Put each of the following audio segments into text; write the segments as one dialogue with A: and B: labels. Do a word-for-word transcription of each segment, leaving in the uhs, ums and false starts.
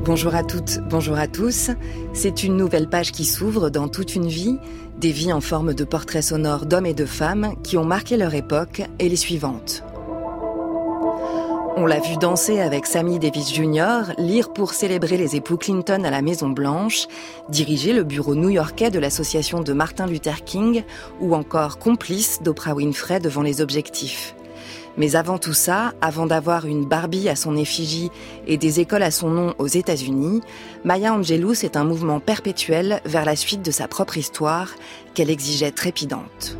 A: Bonjour à toutes, bonjour à tous. C'est une nouvelle page qui s'ouvre dans toute une vie, des vies en forme de portraits sonores d'hommes et de femmes qui ont marqué leur époque et les suivantes. On l'a vu danser avec Sammy Davis junior, lire pour célébrer les époux Clinton à la Maison-Blanche, diriger le bureau new-yorkais de l'association de Martin Luther King ou encore complice d'Oprah Winfrey devant les objectifs. Mais avant tout ça, avant d'avoir une Barbie à son effigie et des écoles à son nom aux États-Unis, Maya Angelou, c'est un mouvement perpétuel vers la suite de sa propre histoire qu'elle exigeait trépidante.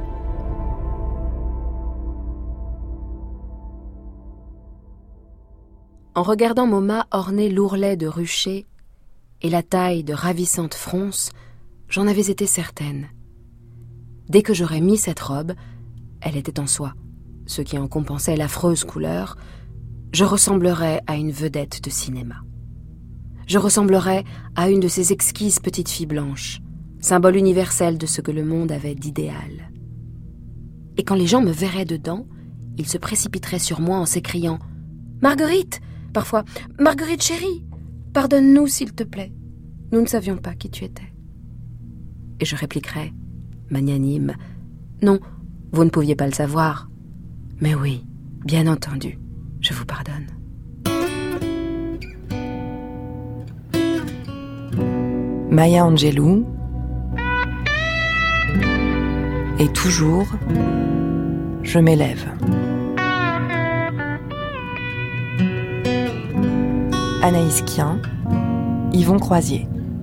B: En regardant Moma orner l'ourlet de rucher et la taille de ravissante fronce, j'en avais été certaine. Dès que j'aurais mis cette robe, elle était en soie, ce qui en compensait l'affreuse couleur, je ressemblerais à une vedette de cinéma. Je ressemblerais à une de ces exquises petites filles blanches, symbole universel de ce que le monde avait d'idéal. Et quand les gens me verraient dedans, ils se précipiteraient sur moi en s'écriant « Marguerite !» Parfois « Marguerite chérie, pardonne-nous s'il te plaît, nous ne savions pas qui tu étais. » Et je répliquerais, magnanime « Non, vous ne pouviez pas le savoir. Mais oui, bien entendu, je vous pardonne. »
A: Maya Angelou. Et toujours, je m'élève. Anaïs Kien, Yvon Croisier.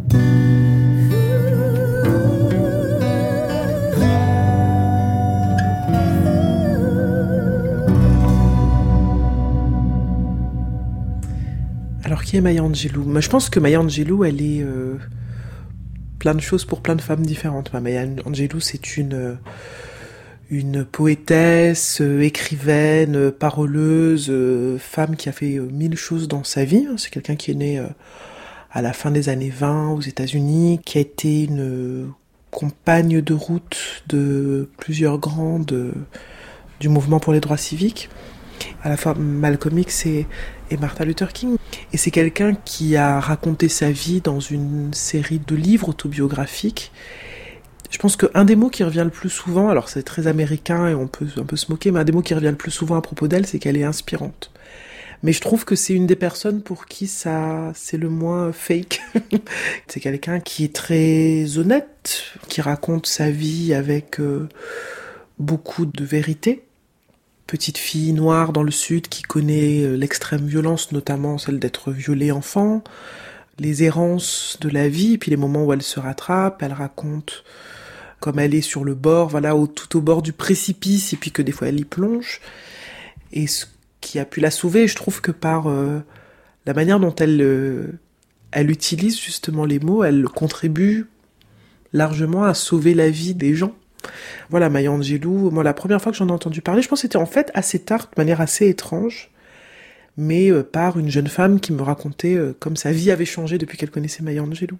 C: Alors, qui est Maya Angelou ? Moi, je pense que Maya Angelou, elle est euh, plein de choses pour plein de femmes différentes. Maya Angelou, c'est une... Euh, une poétesse, euh, écrivaine, euh, paroleuse, euh, femme qui a fait euh, mille choses dans sa vie. C'est quelqu'un qui est né euh, à la fin des années vingt aux États-Unis, qui a été une euh, compagne de route de plusieurs grands de, du mouvement pour les droits civiques, à la fois Malcolm X et, et Martin Luther King. Et c'est quelqu'un qui a raconté sa vie dans une série de livres autobiographiques. Je pense qu'un des mots qui revient le plus souvent, alors c'est très américain et on peut un peu se moquer, mais un des mots qui revient le plus souvent à propos d'elle, c'est qu'elle est inspirante. Mais je trouve que c'est une des personnes pour qui ça, c'est le moins fake. C'est quelqu'un qui est très honnête, qui raconte sa vie avec euh, beaucoup de vérité. Petite fille noire dans le Sud qui connaît l'extrême violence, notamment celle d'être violée enfant, les errances de la vie, puis les moments où elle se rattrape, elle raconte comme elle est sur le bord, voilà, au, tout au bord du précipice, et puis que des fois elle y plonge. Et ce qui a pu la sauver, je trouve que par euh, la manière dont elle, euh, elle utilise justement les mots, elle contribue largement à sauver la vie des gens. Voilà, Maya Angelou, moi la première fois que j'en ai entendu parler, je pense que c'était en fait assez tard, de manière assez étrange, mais euh, par une jeune femme qui me racontait euh, comme sa vie avait changé depuis qu'elle connaissait Maya Angelou.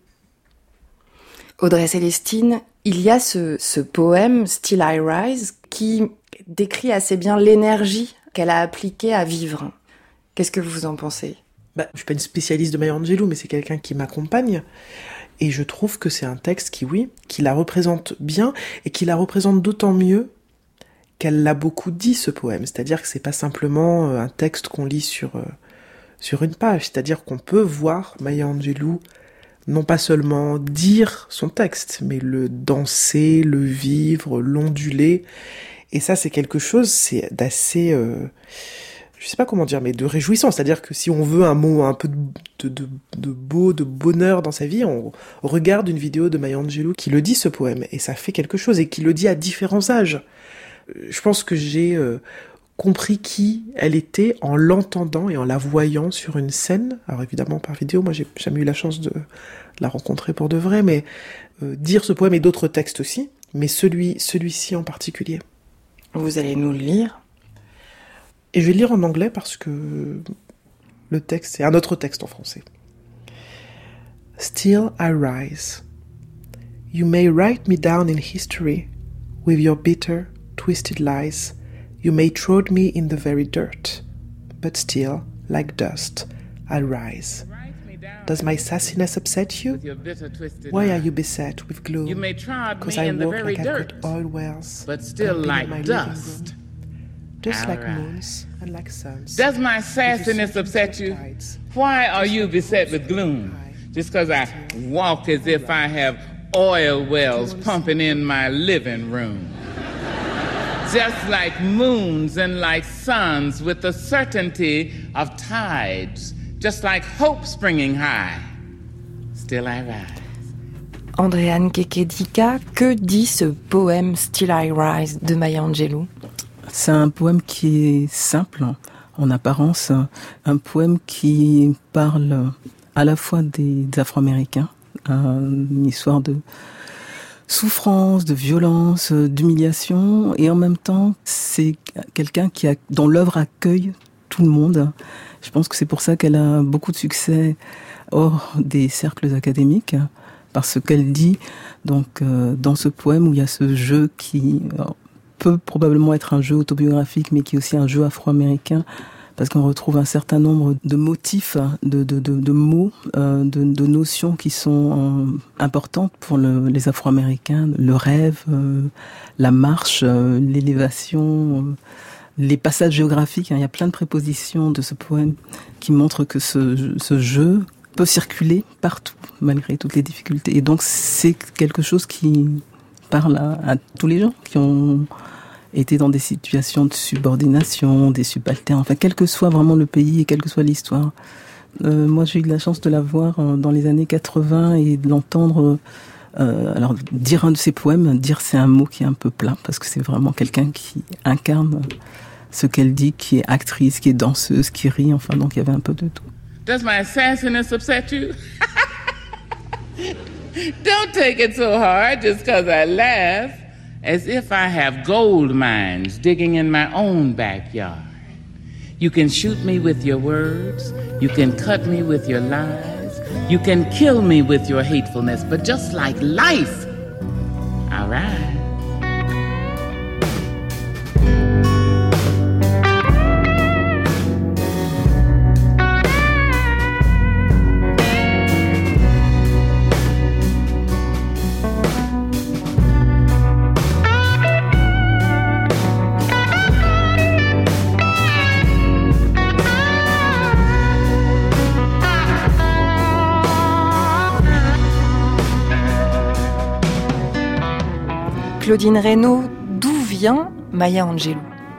A: Audrey Célestine, il y a ce, ce poème, Still I Rise, qui décrit assez bien l'énergie qu'elle a appliquée à vivre. Qu'est-ce que vous en pensez ?
C: Bah, je suis pas une spécialiste de Maya Angelou, mais c'est quelqu'un qui m'accompagne. Et je trouve que c'est un texte qui, oui, qui la représente bien, et qui la représente d'autant mieux qu'elle l'a beaucoup dit, ce poème. C'est-à-dire que c'est pas simplement un texte qu'on lit sur, euh, sur une page. C'est-à-dire qu'on peut voir Maya Angelou non pas seulement dire son texte, mais le danser, le vivre, l'onduler. Et ça, c'est quelque chose, c'est d'assez... Euh, je sais pas comment dire, mais de réjouissant. C'est-à-dire que si on veut un mot un peu de, de, de beau, de bonheur dans sa vie, on regarde une vidéo de Maya Angelou qui le dit, ce poème, et ça fait quelque chose, et qui le dit à différents âges. Je pense que j'ai euh, compris qui elle était en l'entendant et en la voyant sur une scène. Alors évidemment par vidéo, moi j'ai jamais eu la chance de la rencontrer pour de vrai, mais euh, dire ce poème et d'autres textes aussi, mais celui, celui-ci en particulier.
A: Vous allez nous le lire ?
C: Et je vais le lire en anglais parce que le texte, c'est un autre texte en français. Still I rise. You may write me down in history with your bitter, twisted lies. You may trod me in the very dirt, but still, like dust, I rise. Does my sassiness upset you? Why are you beset with gloom? Because I walk like I've got oil wells,
D: but still like dust.
C: Just like moons and like suns.
D: Does my sassiness upset you? Why are you beset with gloom? Just because I walk as if I have oil wells pumping in my living room. Just like moons and like suns with the certainty of tides. Just like hope springing high. Still I rise.
A: Andréane Kekedika, que dit ce poème Still I Rise de Maya Angelou?
E: C'est un poème qui est simple en apparence, un poème qui parle à la fois des, des Afro-Américains, une histoire de souffrance, de violence, d'humiliation, et en même temps, c'est quelqu'un qui a, dont l'œuvre accueille tout le monde. Je pense que c'est pour ça qu'elle a beaucoup de succès hors des cercles académiques, parce qu'elle dit, donc, euh, dans ce poème où il y a ce jeu qui peut probablement être un jeu autobiographique, mais qui est aussi un jeu afro-américain, parce qu'on retrouve un certain nombre de motifs, de, de, de, de mots, euh, de, de notions qui sont euh, importantes pour le, les Afro-Américains, le rêve, euh, la marche, euh, l'élévation, euh, les passages géographiques. Hein. Il y a plein de prépositions de ce poème qui montrent que ce, ce jeu peut circuler partout, malgré toutes les difficultés. Et donc c'est quelque chose qui parle à, à tous les gens qui ont été dans des situations de subordination, des subalternes, enfin quel que soit vraiment le pays et quelle que soit l'histoire. Euh, moi j'ai eu de la chance de la voir euh, dans les années quatre-vingts et de l'entendre euh, alors dire un de ses poèmes, dire c'est un mot qui est un peu plat parce que c'est vraiment quelqu'un qui incarne ce qu'elle dit, qui est actrice, qui est danseuse, qui rit, enfin donc il y avait un peu de tout.
D: Does my sassiness upset you? Don't take it so hard just because I laugh. As if I have gold mines digging in my own backyard. You can shoot me with your words, you can cut me with your lies, you can kill me with your hatefulness, but just like life, I rise.
A: Claudine Reynaud, d'où vient Maya Angelou?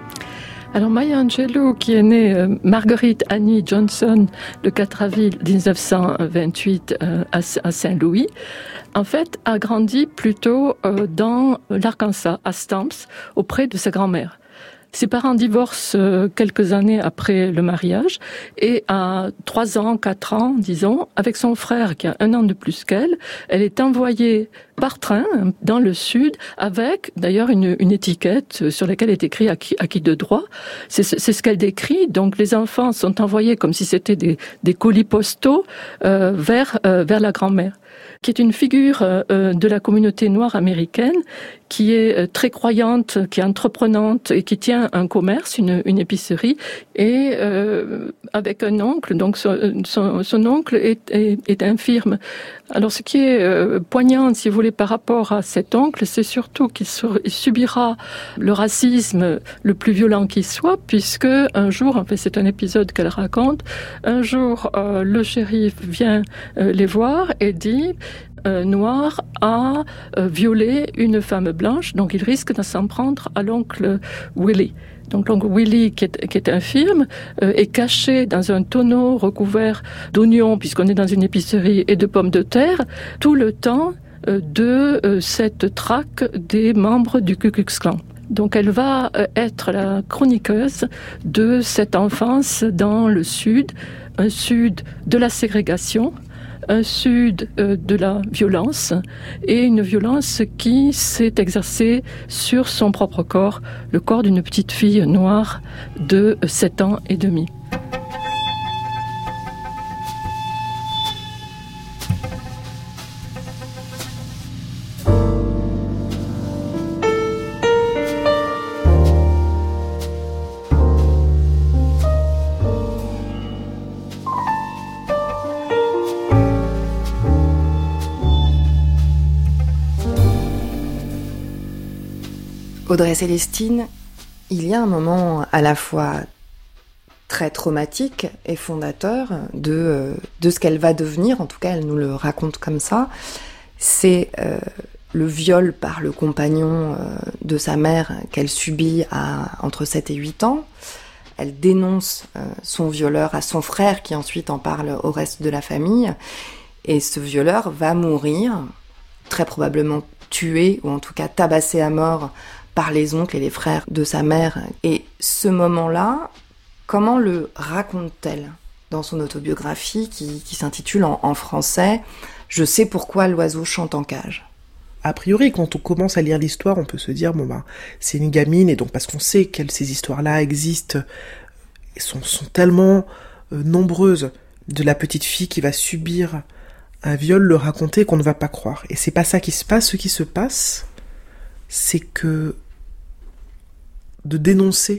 F: Alors Maya Angelou, qui est née euh, Marguerite Annie Johnson le quatre avril dix-neuf cent vingt-huit euh, à, à Saint-Louis, en fait a grandi plutôt euh, dans l'Arkansas, à Stamps, auprès de sa grand-mère. Ses parents divorcent quelques années après le mariage et à trois ans, quatre ans, disons, avec son frère qui a un an de plus qu'elle, elle est envoyée par train dans le sud avec d'ailleurs une, une étiquette sur laquelle est écrit acquis, acquis de droit. C'est, c'est ce qu'elle décrit. Donc les enfants sont envoyés comme si c'était des, des colis postaux euh, vers, euh, vers la grand-mère, qui est une figure euh, de la communauté noire américaine, qui est euh, très croyante, qui est entreprenante et qui tient un commerce, une, une épicerie, et euh, avec un oncle. Donc son, son, son oncle est, est, est infirme. Alors ce qui est euh, poignant, si vous voulez, par rapport à cet oncle, c'est surtout qu'il subira le racisme le plus violent qui soit, puisque un jour, en fait c'est un épisode qu'elle raconte, un jour euh, le shérif vient euh, les voir et dit euh, Noir a euh, violé une femme blanche, donc il risque de s'en prendre à l'oncle Willie. Donc l'oncle Willie, qui est, qui est infirme, euh, est caché dans un tonneau recouvert d'oignons, puisqu'on est dans une épicerie, et de pommes de terre, tout le temps euh, de euh, cette traque des membres du Ku Klux Klan. Donc elle va euh, être la chroniqueuse de cette enfance dans le Sud, un Sud de la ségrégation, un Sud euh, de la violence, et une violence qui s'est exercée sur son propre corps, le corps d'une petite fille noire de sept ans et demi.
A: Audrey Célestine, il y a un moment à la fois très traumatique et fondateur de, euh, de ce qu'elle va devenir, en tout cas elle nous le raconte comme ça, c'est euh, le viol par le compagnon euh, de sa mère qu'elle subit à entre sept et huit ans. Elle dénonce euh, son violeur à son frère qui ensuite en parle au reste de la famille, et ce violeur va mourir, très probablement tué ou en tout cas tabassé à mort par les oncles et les frères de sa mère. Et ce moment-là, comment le raconte-t-elle dans son autobiographie qui, qui s'intitule en, en français « Je sais pourquoi l'oiseau chante en cage ».
C: A priori, quand on commence à lire l'histoire, on peut se dire, bon ben, c'est une gamine, et donc parce qu'on sait que ces histoires-là existent, et sont, sont tellement euh, nombreuses, de la petite fille qui va subir un viol, le raconter, qu'on ne va pas croire. Et c'est pas ça qui se passe. Ce qui se passe, c'est que de dénoncer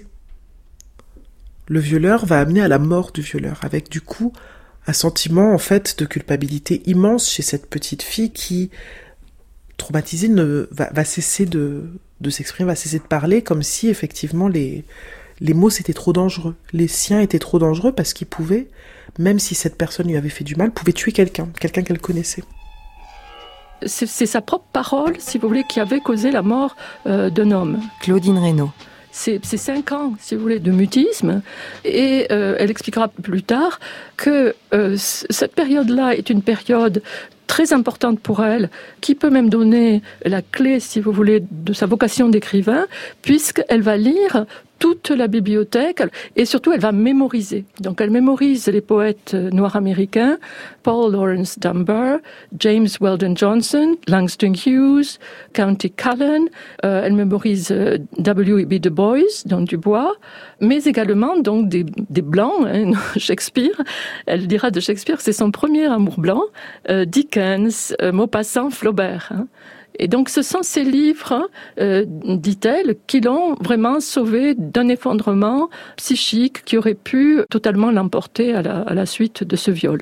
C: le violeur va amener à la mort du violeur, avec du coup un sentiment en fait de culpabilité immense chez cette petite fille qui, traumatisée, ne va, va cesser de, de s'exprimer, va cesser de parler, comme si effectivement les, les mots c'était trop dangereux, les siens étaient trop dangereux parce qu'ils pouvaient, même si cette personne lui avait fait du mal, pouvait tuer quelqu'un, quelqu'un qu'elle connaissait.
F: C'est, c'est sa propre parole, si vous voulez, qui avait causé la mort euh, d'un homme.
A: Claudine Reynaud.
F: C'est, c'est cinq ans, si vous voulez, de mutisme. Et euh, elle expliquera plus tard que euh, c- cette période-là est une période très importante pour elle, qui peut même donner la clé, si vous voulez, de sa vocation d'écrivain, puisqu'elle va lire toute la bibliothèque et surtout elle va mémoriser. Donc elle mémorise les poètes noirs américains, Paul Laurence Dunbar, James Weldon Johnson, Langston Hughes, Countee Cullen, euh, elle mémorise W E B Du Bois, donc Du Bois, mais également donc des, des blancs, hein, Shakespeare. Elle dira de Shakespeare que c'est son premier amour blanc, euh, Dickens, euh, Maupassant, Flaubert. Hein. Et donc ce sont ces livres, euh, dit-elle, qui l'ont vraiment sauvé d'un effondrement psychique qui aurait pu totalement l'emporter à la, à la suite de ce viol.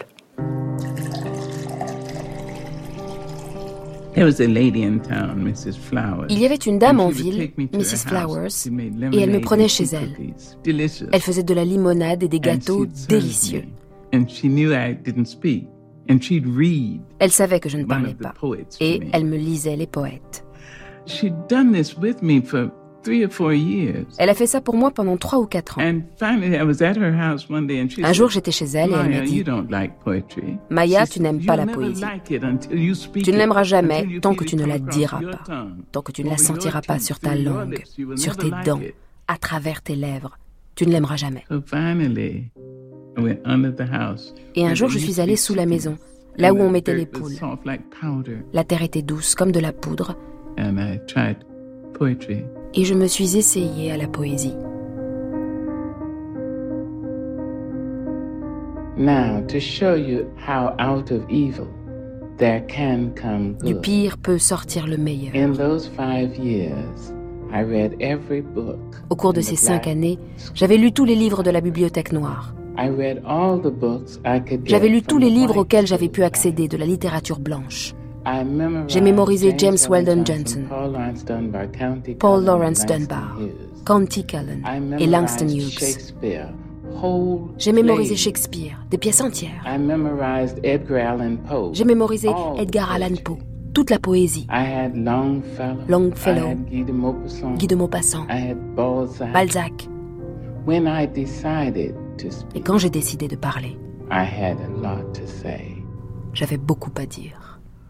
D: There was a lady in town, Missus Flowers.
B: Il y avait une dame en ville, Missus Flowers, et elle me prenait chez elle. Elle faisait de la limonade et des gâteaux délicieux.
D: And she knew I didn't speak. And she'd read.
B: Elle savait que je ne parlais pas, et elle me lisait les poètes.
D: She'd done this with me for three or four years.
B: Elle a fait ça pour moi pendant trois ou quatre ans.
D: And finally, I was at her house one day and she
B: Un jour, j'étais chez elle et elle m'a
D: Maya,
B: dit
D: you don't like poetry.
B: Maya,
D: She
B: tu n'aimes
D: said,
B: pas la
D: "You'll never
B: poésie.
D: like it until you speak
B: Tu ne
D: it,
B: l'aimeras jamais
D: until you
B: tant
D: feel
B: que
D: it
B: tu ne
D: come
B: la
D: across
B: diras
D: your
B: pas,
D: tongue,
B: tant que tu ne la
D: over your
B: sentiras pas
D: teeth,
B: sur ta
D: through your
B: langue,
D: lips. You will
B: sur
D: never
B: tes
D: like
B: dents,
D: it."
B: à travers tes lèvres. Tu ne l'aimeras jamais.
D: So finally, I went under the house.
B: Et un jour, je suis allée sous la maison, là où on mettait les poules.
D: Soft like powder.
B: La terre était douce comme de la poudre,
D: And I tried poetry.
B: et je me suis essayée à la poésie.
D: Now, to show you how out of evil there can come good.
B: Du pire peut sortir le meilleur.
D: In those five years, I read every book.
B: Au cours de
D: in
B: ces
D: the
B: cinq
D: black
B: années,
D: school.
B: j'avais lu tous les livres de la bibliothèque noire.
D: I read all the books I could get
B: J'avais lu
D: from
B: tous les
D: the
B: livres
D: white
B: auxquels j'avais pu
D: school
B: accéder de la littérature blanche.
D: I memorized
B: J'ai mémorisé James Weldon Johnson,
D: Paul Laurence Dunbar, Countee
B: Paul
D: Cullen,
B: Laurence
D: Langston
B: Dunbar,
D: Hughes.
B: Countee Cullen
D: I
B: et
D: memorized
B: Langston Hughes.
D: Shakespeare, whole
B: J'ai mémorisé
D: plays.
B: Shakespeare, des pièces entières.
D: I memorized Edgar Allan Poe.
B: J'ai mémorisé
D: all
B: Edgar Allan
D: poetry.
B: Poe, toute la poésie.
D: I had Longfellow.
B: Longfellow,
D: I had Guy de Maupassant.
B: Guy de Maupassant,
D: I had Balzac.
B: Balzac.
D: When I decided to
B: Et
D: speak,
B: quand j'ai décidé de parler,
D: I had a lot to say.
B: j'avais beaucoup à dire.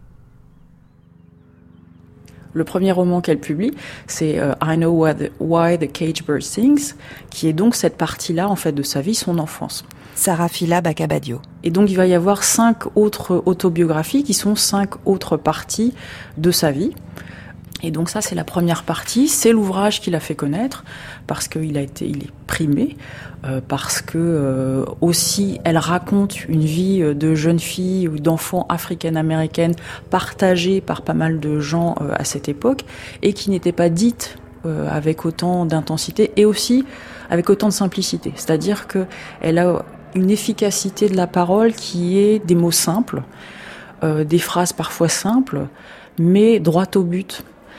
G: Le premier roman qu'elle publie, c'est euh, I Know Why the, Why the Cage Bird Sings, qui est donc cette partie-là en fait de sa vie, son enfance.
A: Sarah Fila Bacabadio.
G: Et donc il va y avoir cinq autres autobiographies qui sont cinq autres parties de sa vie. Et donc ça, c'est la première partie. C'est l'ouvrage qui l'a fait connaître parce qu'il a été, il est primé, euh, parce que euh, aussi, elle raconte une vie de jeune fille ou d'enfant africaine-américaine partagée par pas mal de gens euh, à cette époque et qui n'était pas dite euh, avec autant d'intensité et aussi avec autant de simplicité. C'est-à-dire que elle a une efficacité de la parole qui est des mots simples, euh, des phrases parfois simples, mais droit au but.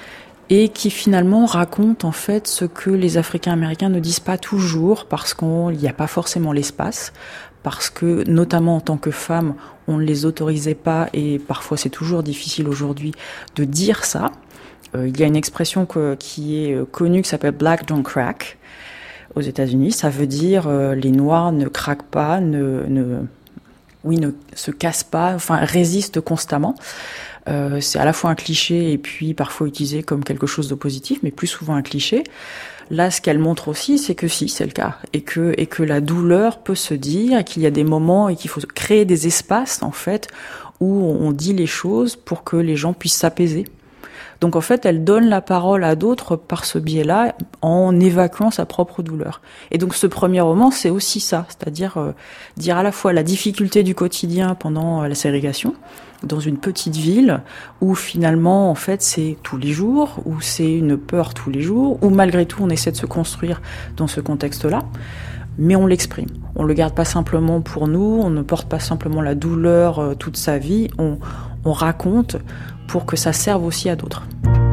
G: et qui finalement raconte en fait ce que les Africains-Américains ne disent pas toujours parce qu'il n'y a pas forcément l'espace, parce que notamment en tant que femme, on ne les autorisait pas et parfois c'est toujours difficile aujourd'hui de dire ça. Euh, il y a une expression que, qui est connue qui s'appelle « Black don't crack » aux États-Unis. Ça veut dire euh, les Noirs ne craquent pas, ne, ne, oui, ne se cassent pas, enfin résistent constamment. Euh, c'est à la fois un cliché et puis parfois utilisé comme quelque chose de positif, mais plus souvent un cliché. Là, ce qu'elle montre aussi, c'est que si, c'est le cas, et que et que la douleur peut se dire, et qu'il y a des moments et qu'il faut créer des espaces en fait où on dit les choses pour que les gens puissent s'apaiser. Donc en fait, elle donne la parole à d'autres par ce biais-là, en évacuant sa propre douleur. Et donc ce premier roman, c'est aussi ça, c'est-à-dire euh, dire à la fois la difficulté du quotidien pendant euh, la ségrégation, dans une petite ville, où finalement, en fait, c'est tous les jours, où c'est une peur tous les jours, où malgré tout, on essaie de se construire dans ce contexte-là, mais on l'exprime. On le garde pas simplement pour nous, on ne porte pas simplement la douleur euh, toute sa vie, on, on raconte pour que ça serve aussi à d'autres.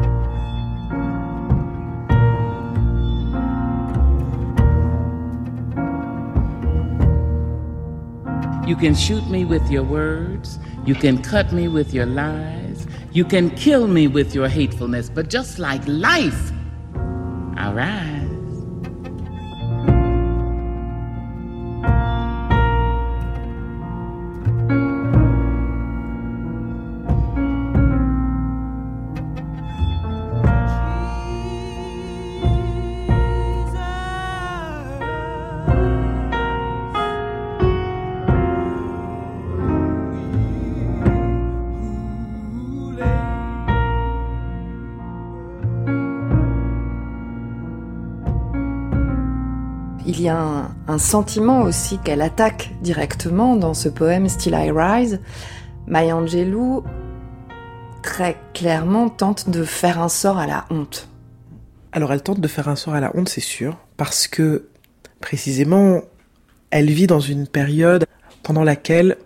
D: You can shoot me with your words, you can cut me with your lies, you can kill me with your hatefulness, but just like life, I rise.
A: Il y a un, un sentiment aussi qu'elle attaque directement dans ce poème Still I Rise. Maya Angelou, très clairement, tente de faire un sort à la honte.
C: Alors elle tente de faire un sort à la honte, c'est sûr, parce que précisément, elle vit dans une période pendant laquelle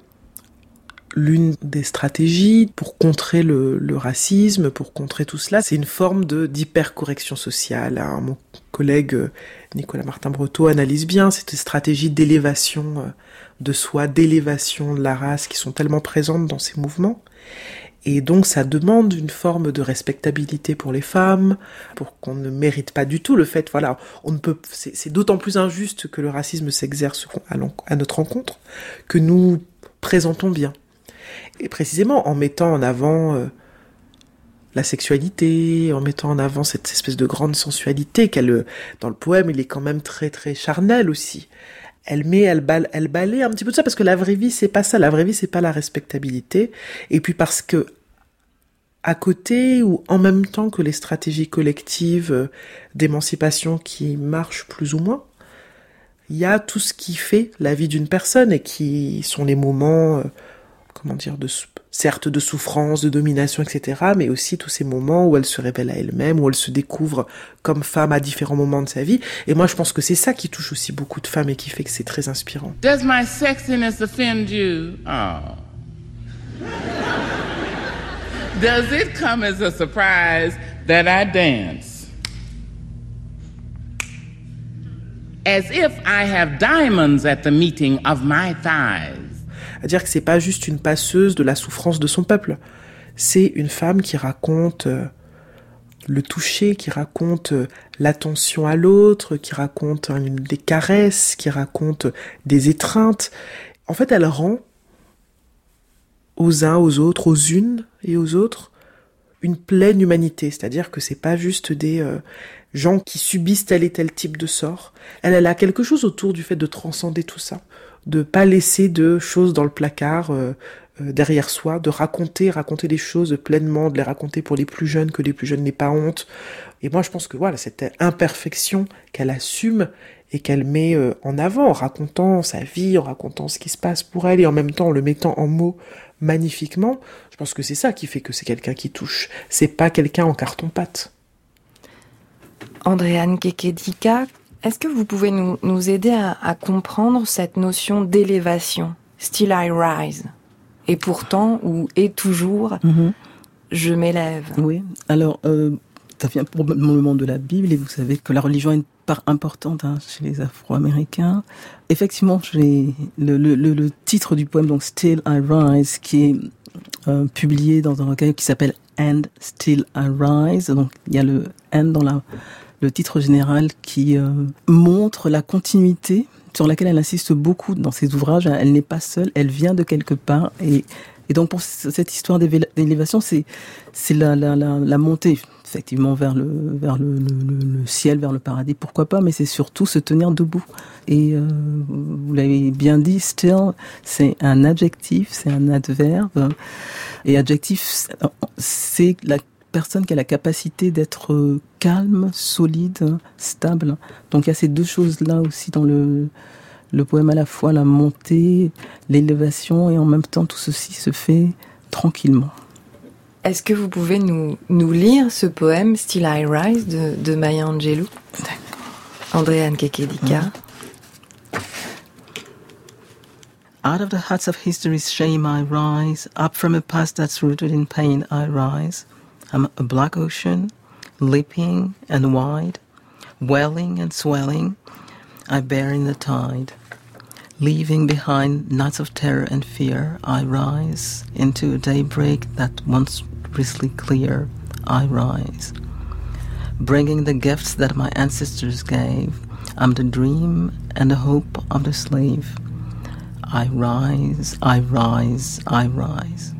C: l'une des stratégies pour contrer le, le racisme, pour contrer tout cela, c'est une forme de d'hypercorrection sociale. Hein. Mon collègue Nicolas Martin-Breteau analyse bien cette stratégie d'élévation de soi, d'élévation de la race qui sont tellement présentes dans ces mouvements. Et donc ça demande une forme de respectabilité pour les femmes, pour qu'on ne mérite pas du tout le fait, voilà, on ne peut, c'est, c'est d'autant plus injuste que le racisme s'exerce à, à notre encontre, que nous présentons bien. Et précisément en mettant en avant euh, la sexualité, en mettant en avant cette espèce de grande sensualité qu'elle, dans le poème, il est quand même très très charnel aussi. Elle met, elle, bal, elle balaie un petit peu de ça, parce que la vraie vie, c'est pas ça. La vraie vie, c'est pas la respectabilité. Et puis parce que, à côté ou en même temps que les stratégies collectives d'émancipation qui marchent plus ou moins, il y a tout ce qui fait la vie d'une personne et qui sont les moments, euh, comment dire, de, certes de souffrance, de domination, et cetera, mais aussi tous ces moments où elle se révèle à elle-même, où elle se découvre comme femme à différents moments de sa vie. Et moi, je pense que c'est ça qui touche aussi beaucoup de femmes et qui fait que c'est très inspirant.
D: Does my sexiness offend you? Oh. Does it come as a surprise that I dance? As if I have diamonds at the meeting of my thighs.
C: À dire que c'est pas juste une passeuse de la souffrance de son peuple. C'est une femme qui raconte euh, le toucher, qui raconte euh, l'attention à l'autre, qui raconte euh, des caresses, qui raconte euh, des étreintes. En fait, elle rend aux uns, aux autres, aux unes et aux autres une pleine humanité. C'est-à-dire que c'est pas juste des euh, gens qui subissent tel et tel type de sort. Elle, elle a quelque chose autour du fait de transcender tout ça, de pas laisser de choses dans le placard euh, euh, derrière soi, de raconter, raconter les choses pleinement, de les raconter pour les plus jeunes, que les plus jeunes n'aient pas honte. Et moi, je pense que voilà, cette imperfection qu'elle assume et qu'elle met euh, en avant, en racontant sa vie, en racontant ce qui se passe pour elle, et en même temps en le mettant en mots magnifiquement, je pense que c'est ça qui fait que c'est quelqu'un qui touche. C'est pas quelqu'un en carton-pâte.
A: Andréane Kekedika, est-ce que vous pouvez nous, nous aider à, à comprendre cette notion d'élévation, Still I Rise, et pourtant, ou et toujours, mm-hmm. je m'élève?
E: Oui, alors, euh, ça vient probablement de la Bible, et vous savez que la religion a une part importante hein, chez les Afro-Américains. Effectivement, j'ai le, le, le, le titre du poème, donc Still I Rise, qui est euh, publié dans un recueil qui s'appelle And Still I Rise. Donc il y a le And dans la, le titre général qui euh, montre la continuité sur laquelle elle insiste beaucoup dans ses ouvrages. Elle n'est pas seule, elle vient de quelque part, et Et donc pour cette histoire d'élévation, c'est c'est la la la, la montée effectivement vers le vers le, le le ciel, vers le paradis, pourquoi pas, mais c'est surtout se tenir debout. Et euh, vous l'avez bien dit, still, c'est un adjectif, c'est un adverbe. Et adjectif, c'est la personne qui a la capacité d'être calme, solide, stable. Donc il y a ces deux choses-là aussi dans le Le poème, à la fois la montée, l'élévation, et en même temps tout ceci se fait tranquillement.
A: Est-ce que vous pouvez nous, nous lire ce poème Still I Rise de, de Maya Angelou? Andrea Nkekedika.
E: Mm. Out of the huts of history's shame I rise, up from a past that's rooted in pain I rise. I'm a black ocean, leaping and wide, welling and swelling, I bear in the tide. Leaving behind nights of terror and fear, I rise into a daybreak that once crystal clear, I rise. Bringing the gifts that my ancestors gave, I'm the dream and the hope of the slave. I rise, I rise, I rise.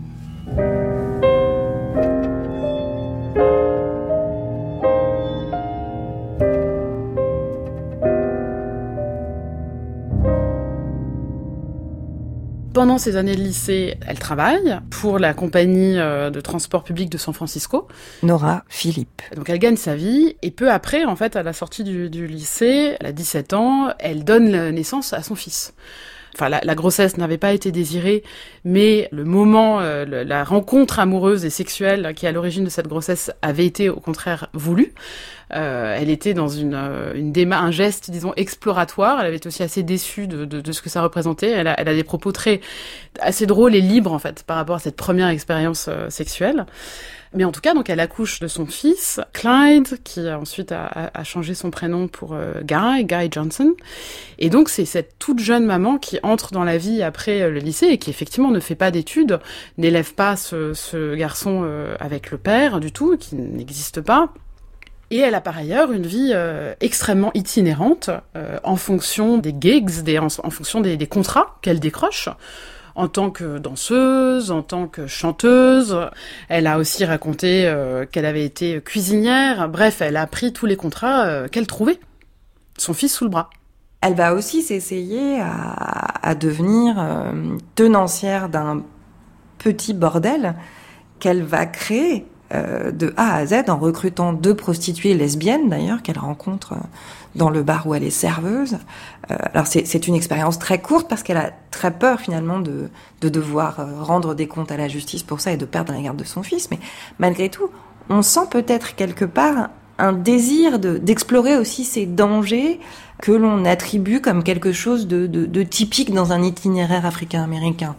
G: Pendant ces années de lycée, elle travaille pour la compagnie de transport public de San Francisco.
A: Nora Philippe.
G: Donc elle gagne sa vie, et peu après, en fait, à la sortie du, du lycée, elle a dix-sept ans, elle donne naissance à son fils. Enfin, la, la grossesse n'avait pas été désirée, mais le moment, euh, le, la rencontre amoureuse et sexuelle qui est à l'origine de cette grossesse avait été au contraire voulue. Euh, elle était dans une, une déma- un geste, disons, exploratoire. Elle avait été aussi assez déçue de, de, de ce que ça représentait. Elle a, elle a des propos très assez drôles et libres, en fait, par rapport à cette première expérience euh, sexuelle. Mais en tout cas, donc elle accouche de son fils, Clyde, qui ensuite a, a, a changé son prénom pour euh, Guy, Guy Johnson. Et donc c'est cette toute jeune maman qui entre dans la vie après euh, le lycée et qui effectivement ne fait pas d'études, n'élève pas ce, ce garçon euh, avec le père du tout, qui n'existe pas. Et elle a par ailleurs une vie euh, extrêmement itinérante euh, en fonction des gigs, des, en, en fonction des, des contrats qu'elle décroche. En tant que danseuse, en tant que chanteuse. Elle a aussi raconté euh, qu'elle avait été cuisinière. Bref, elle a pris tous les contrats euh, qu'elle trouvait. Son fils sous le bras.
A: Elle va aussi s'essayer à, à devenir euh, tenancière d'un petit bordel qu'elle va créer euh, de A à Z en recrutant deux prostituées lesbiennes, d'ailleurs, qu'elle rencontre dans le bar où elle est serveuse. Euh, alors c'est, c'est une expérience très courte parce qu'elle a très peur finalement de, de devoir euh, rendre des comptes à la justice pour ça et de perdre la garde de son fils. Mais malgré tout, on sent peut-être quelque part un désir de, d'explorer aussi ces dangers que l'on attribue comme quelque chose de, de, de typique dans un itinéraire africain-américain.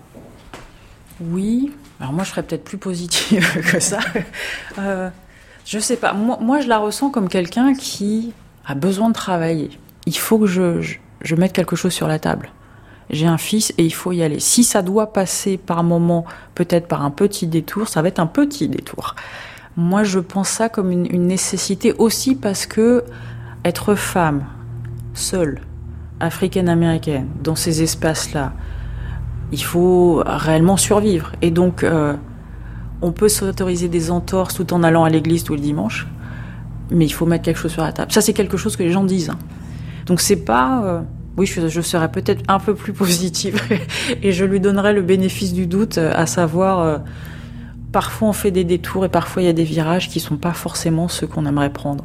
G: Oui, alors moi je serais peut-être plus positive que ça. Euh, je sais pas, moi, moi je la ressens comme quelqu'un qui a besoin de travailler. Il faut que je, je, je mette quelque chose sur la table. J'ai un fils et il faut y aller. Si ça doit passer par moment, peut-être par un petit détour, ça va être un petit détour. Moi, je pense ça comme une, une nécessité aussi parce que être femme, seule, africaine-américaine, dans ces espaces-là, il faut réellement survivre. Et donc, euh, on peut s'autoriser des entorses tout en allant à l'église tous les dimanches, mais il faut mettre quelque chose sur la table. Ça, c'est quelque chose que les gens disent. Donc, c'est pas... Euh, oui, je, je serais peut-être un peu plus positive et je lui donnerais le bénéfice du doute, à savoir... Euh, parfois, on fait des détours et parfois, il y a des virages qui sont pas forcément ceux qu'on aimerait prendre.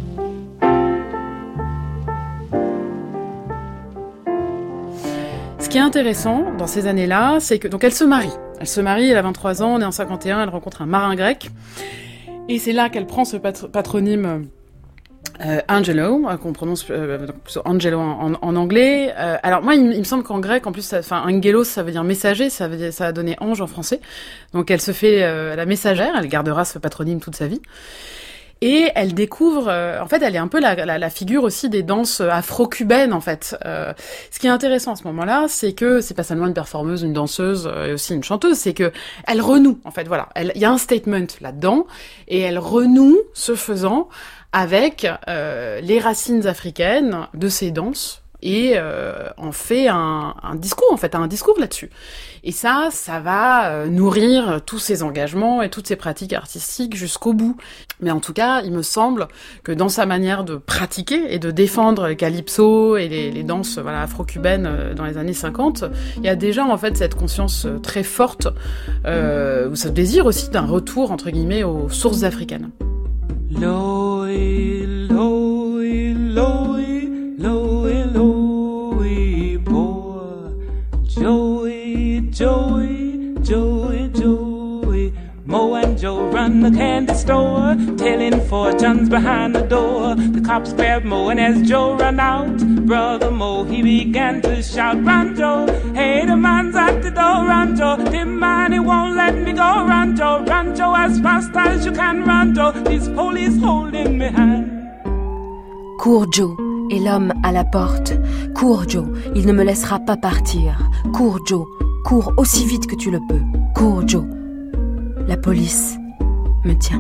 G: Ce
H: qui est intéressant dans ces années-là, c'est que donc elle se marie. Elle se marie, elle a vingt-trois ans, on est en cinquante et un, elle rencontre un marin grec. Et c'est là qu'elle prend ce patr- patronyme euh, Angelo, euh, qu'on prononce euh, Angelo en, en, en anglais. Euh, alors moi, il, il me semble qu'en grec, en plus, enfin angelos, ça veut dire messager, ça veut dire, ça a donné ange en français. Donc elle se fait euh, la messagère, elle gardera ce patronyme toute sa vie. Et elle découvre, euh, en fait, elle est un peu la, la, la figure aussi des danses afro-cubaines, en fait. Euh, ce qui est intéressant à ce moment-là, c'est que c'est pas seulement une performeuse, une danseuse, euh, et aussi une chanteuse, c'est que elle renoue, en fait, voilà. Il y a un statement là-dedans, et elle renoue, ce faisant, avec euh, les racines africaines de ces danses, et euh, en fait un, un discours, en fait, un discours là-dessus. Et ça, ça va euh, nourrir tous ses engagements et toutes ses pratiques artistiques jusqu'au bout. Mais en tout cas, il me semble que dans sa manière de pratiquer et de défendre le calypso et les, les danses voilà, afro-cubaines euh, dans les années cinquante, il y a déjà en fait cette conscience euh, très forte, euh, ou ce désir aussi d'un retour, entre guillemets, aux sources africaines.
I: Loe, loe, loe, loe, loe, poor Joey, Joey, Joey, Joey. Mo and Joe run the candy store, telling fortunes behind the door. The cops grabbed Mo, and as Joe ran out, brother Mo, he began to shout, "Run, Joe! Hey, the man's at the door, run, Joe! The man, he won't let me go, run, Joe! Run, Joe, as fast as you can, run, Joe! These police holding me hand."
B: Cours, Joe, et l'homme à la porte. Cours, Joe, il ne me laissera pas partir. Cours, Joe, cours aussi vite que tu le peux. Cours, Joe. La police me tient.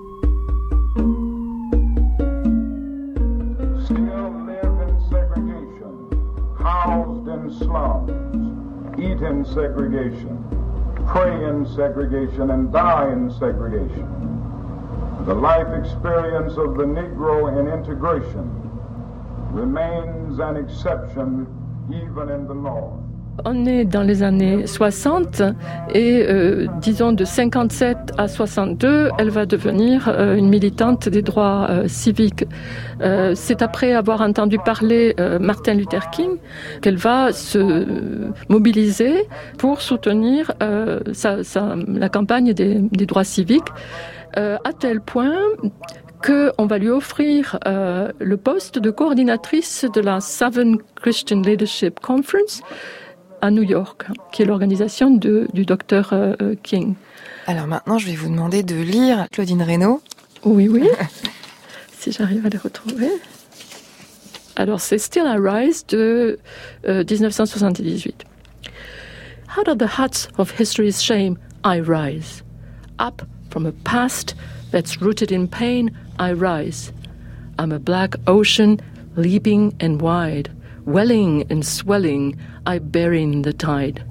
J: Still live in segregation, housed in slums, eat in segregation, pray in segregation, and die in segregation. The life experience of the Negro in integration remains an exception even in the North.
F: On est dans les années soixante et euh, disons de cinquante-sept à soixante-deux, elle va devenir euh, une militante des droits euh, civiques. Euh, c'est après avoir entendu parler euh, Martin Luther King qu'elle va se mobiliser pour soutenir euh, sa, sa, la campagne des, des droits civiques, euh, à tel point qu'on va lui offrir euh, le poste de coordinatrice de la Southern Christian Leadership Conference à New York, qui est l'organisation de, du docteur euh, King.
A: Alors maintenant, je vais vous demander de lire Claudine Reynaud.
F: Oui, oui, si j'arrive à les retrouver. Alors, c'est Still I Rise de euh, dix-neuf cent soixante-dix-huit. Out of the huts of history's shame, I rise. Up from a past that's rooted in pain, I rise. I'm a black ocean, leaping and wide. Welling and swelling, I bury in the tide.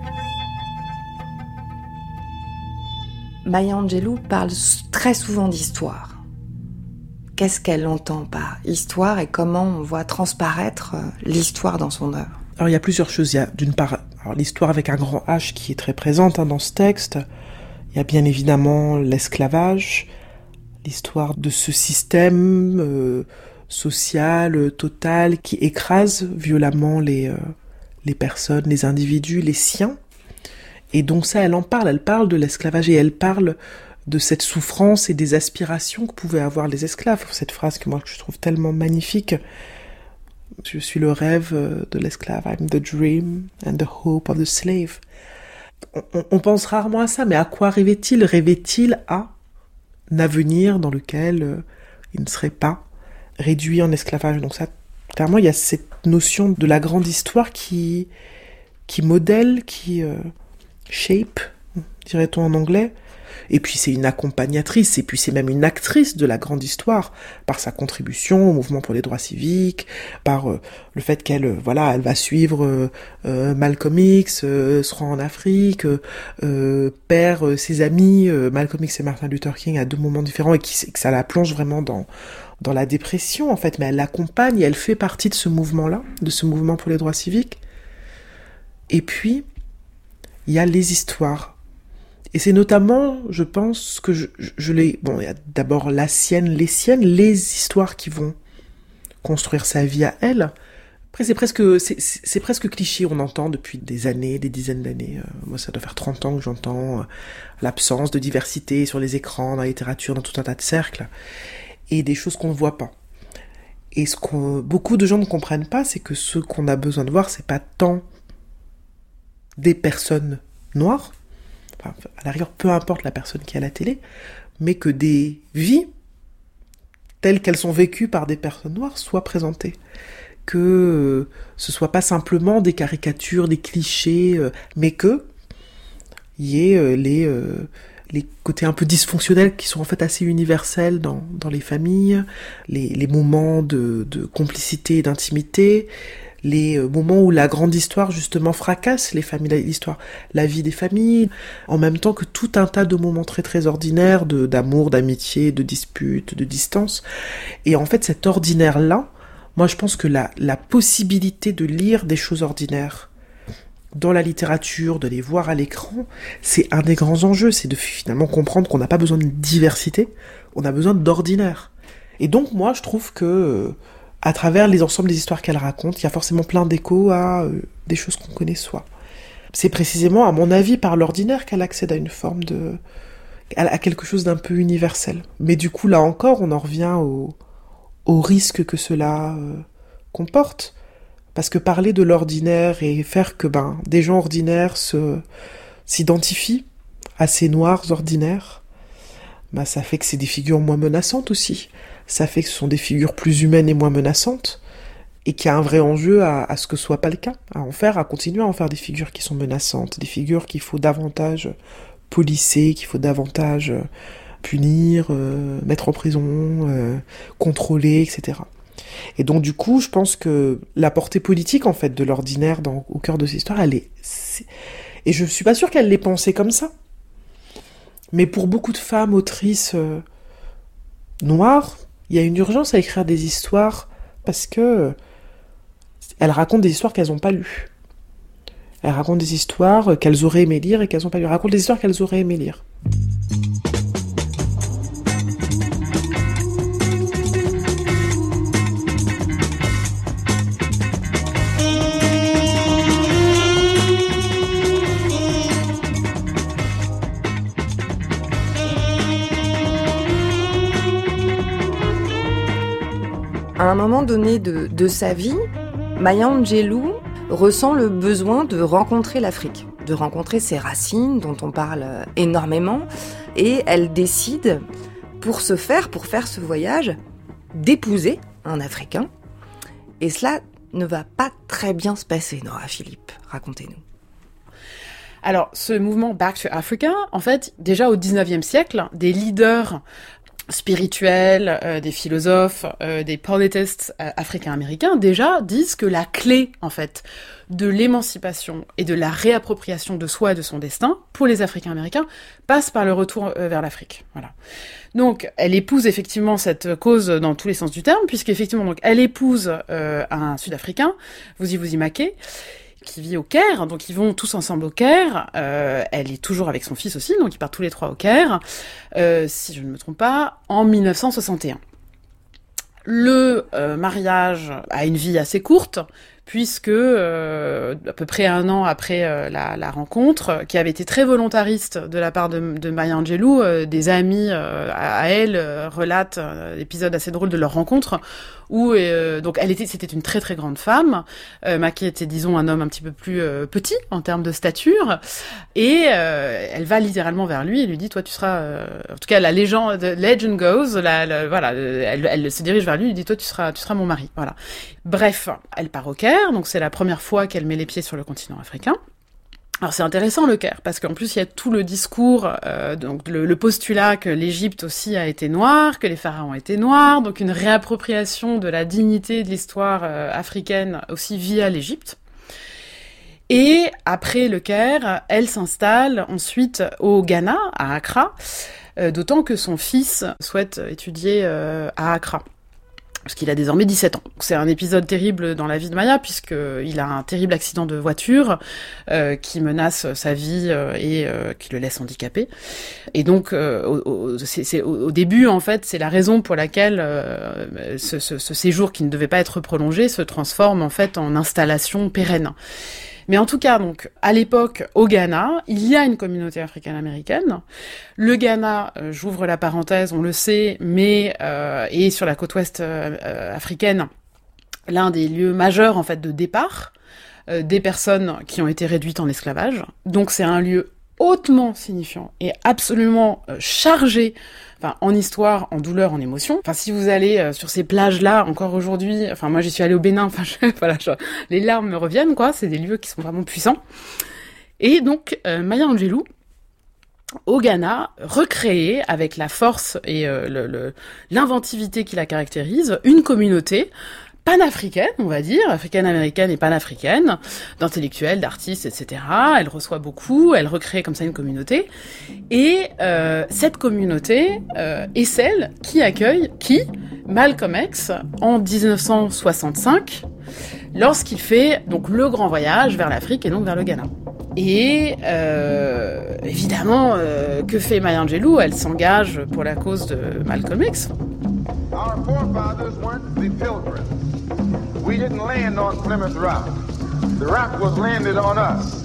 A: Maya Angelou parle très souvent d'histoire. Qu'est-ce qu'elle entend par histoire et comment on voit transparaître l'histoire dans son œuvre?
C: Alors il y a plusieurs choses. Il y a d'une part alors, l'histoire avec un grand H qui est très présente hein, dans ce texte. Il y a bien évidemment l'esclavage, l'histoire de ce système euh, social, total, qui écrase violemment les, euh, les personnes, les individus, les siens. Et donc ça, elle en parle, elle parle de l'esclavage et elle parle de cette souffrance et des aspirations que pouvaient avoir les esclaves. Cette phrase que moi je trouve tellement magnifique. Je suis le rêve de l'esclave, I'm the dream and the hope of the slave. On, on, on pense rarement à ça, mais à quoi rêvait-il? Rêvait-il à un avenir dans lequel euh, il ne serait pas réduit en esclavage? Donc ça, clairement, il y a cette notion de la grande histoire qui, qui modèle, qui euh, shape, dirait-on en anglais. Et puis c'est une accompagnatrice, et puis c'est même une actrice de la grande histoire, par sa contribution au mouvement pour les droits civiques, par euh, le fait qu'elle, euh, voilà, elle va suivre euh, euh, Malcolm X, euh, se rend en Afrique, euh, perd euh, ses amis, euh, Malcolm X et Martin Luther King à deux moments différents, et qui, que ça la plonge vraiment dans dans la dépression en fait, mais elle l'accompagne, et elle fait partie de ce mouvement-là, de ce mouvement pour les droits civiques. Et puis il y a les histoires. Et c'est notamment, je pense, que je, je, je les... Bon, il y a d'abord la sienne, les siennes, les histoires qui vont construire sa vie à elle, Après, c'est presque, c'est, c'est presque cliché, on entend depuis des années, des dizaines d'années. Euh, moi, ça doit faire trente ans que j'entends euh, l'absence de diversité sur les écrans, dans la littérature, dans tout un tas de cercles, et des choses qu'on ne voit pas. Et ce qu'on, beaucoup de gens ne comprennent pas, c'est que ce qu'on a besoin de voir, c'est pas tant des personnes noires, enfin, à l'arrière, peu importe la personne qui est à la télé, mais que des vies telles qu'elles sont vécues par des personnes noires soient présentées. Que euh, ce soit pas simplement des caricatures, des clichés, euh, mais que il y ait euh, les, euh, les côtés un peu dysfonctionnels qui sont en fait assez universels dans, dans les familles, les, les moments de, de complicité et d'intimité, les euh, moments où la grande histoire justement fracasse les familles, l'histoire, la vie des familles, en même temps que tout un tas de moments très très ordinaires de, d'amour, d'amitié, de disputes, de distance. Et en fait cet ordinaire-là, moi, je pense que la, la possibilité de lire des choses ordinaires dans la littérature, de les voir à l'écran, c'est un des grands enjeux. C'est de finalement comprendre qu'on n'a pas besoin de diversité, on a besoin d'ordinaire. Et donc, moi, je trouve que, à travers les ensembles des histoires qu'elle raconte, il y a forcément plein d'échos à euh, des choses qu'on connaît soi. C'est précisément, à mon avis, par l'ordinaire qu'elle accède à une forme de... à quelque chose d'un peu universel. Mais du coup, là encore, on en revient au... au risque que cela euh, comporte. Parce que parler de l'ordinaire et faire que ben, des gens ordinaires se, s'identifient à ces noirs ordinaires, ben, ça fait que c'est des figures moins menaçantes aussi. Ça fait que ce sont des figures plus humaines et moins menaçantes, et qu'il y a un vrai enjeu à, à ce que ce soit pas le cas, à en faire, à continuer à en faire des figures qui sont menaçantes, des figures qu'il faut davantage policer, qu'il faut davantage punir, euh, mettre en prison, euh, contrôler, et cetera. Et donc du coup, je pense que la portée politique en fait de l'ordinaire dans, au cœur de cette histoire, elle est, c'est... et je suis pas sûre qu'elle l'ait pensée comme ça. Mais pour beaucoup de femmes autrices euh, noires, il y a une urgence à écrire des histoires parce que euh, elles racontent des histoires qu'elles n'ont pas lues. Elles racontent des histoires qu'elles auraient aimé lire et qu'elles n'ont pas lues. Elles racontent des histoires qu'elles auraient aimé lire.
A: À un moment donné de, de sa vie, Maya Angelou ressent le besoin de rencontrer l'Afrique, de rencontrer ses racines dont on parle énormément, et elle décide, pour ce faire, pour faire ce voyage, d'épouser un Africain. Et cela ne va pas très bien se passer, Nora Philippe. Racontez-nous.
H: Alors, ce mouvement Back to Africa, en fait, déjà au dix-neuvième siècle, des leaders spirituels, euh, des philosophes, euh, des politistes euh, africains-américains déjà disent que la clé, en fait, de l'émancipation et de la réappropriation de soi et de son destin pour les Africains-américains passe par le retour euh, vers l'Afrique. Voilà. Donc, elle épouse effectivement cette cause dans tous les sens du terme, puisqu'effectivement, donc, elle épouse euh, un Sud-Africain, Vusi Vusi Mackay, qui vit au Caire, donc ils vont tous ensemble au Caire, euh, elle est toujours avec son fils aussi, donc ils partent tous les trois au Caire, euh, si je ne me trompe pas, en dix-neuf cent soixante et un. Le euh, mariage a une vie assez courte, puisque euh, à peu près un an après euh, la, la rencontre, qui avait été très volontariste de la part de, de Maya Angelou, euh, des amis euh, à, à elle euh, relatent euh, l'épisode assez drôle de leur rencontre, où euh, donc elle était, c'était une très très grande femme. Euh, Mackay était, disons, un homme un petit peu plus euh, petit en termes de stature, et euh, elle va littéralement vers lui et lui dit, toi tu seras, euh, en tout cas la légende, legend goes, la, la, voilà, elle, elle se dirige vers lui et lui dit, toi tu seras, tu seras mon mari, voilà. Bref, elle part au Caire, donc c'est la première fois qu'elle met les pieds sur le continent africain. Alors c'est intéressant le Caire, parce qu'en plus il y a tout le discours, euh, donc le, le postulat que l'Égypte aussi a été noire, que les pharaons étaient noirs, donc une réappropriation de la dignité de l'histoire euh, africaine aussi via l'Égypte. Et après le Caire, elle s'installe ensuite au Ghana, à Accra, euh, d'autant que son fils souhaite étudier euh, à Accra. parce qu'il a désormais dix-sept ans. C'est un épisode terrible dans la vie de Maya, puisqu'il a un terrible accident de voiture euh, qui menace sa vie euh, et euh, qui le laisse handicapé. Et donc, euh, au, au, c'est, c'est, au, au début, en fait, c'est la raison pour laquelle euh, ce, ce, ce séjour qui ne devait pas être prolongé se transforme en fait en installation pérenne. Mais en tout cas, donc, à l'époque, au Ghana, il y a une communauté africaine-américaine. Le Ghana, euh, j'ouvre la parenthèse, on le sait, mais euh, est sur la côte ouest euh, euh, africaine, l'un des lieux majeurs, en fait, de départ euh, des personnes qui ont été réduites en esclavage. Donc, c'est un lieu hautement signifiant et absolument euh, chargé, enfin en histoire, en douleur, en émotion. Enfin, si vous allez euh, sur ces plages-là encore aujourd'hui, enfin moi j'y suis allée au Bénin, enfin je, voilà, je, les larmes me reviennent quoi. C'est des lieux qui sont vraiment puissants. Et donc euh, Maya Angelou au Ghana recréer avec la force et euh, le, le, l'inventivité qui la caractérise une communauté panafricaine, on va dire, africaine-américaine et panafricaine, d'intellectuels, d'artistes, et cetera. Elle reçoit beaucoup, elle recrée comme ça une communauté. Et euh, cette communauté euh, est celle qui accueille, qui Malcolm X, en dix-neuf cent soixante-cinq, lorsqu'il fait donc le grand voyage vers l'Afrique et donc vers le Ghana. Et euh, évidemment, euh, que fait Maya Angelou ? Elle s'engage pour la cause de Malcolm X.
J: Our forefathers weren't the pilgrims. We didn't land on Plymouth Rock. The rock was landed on us.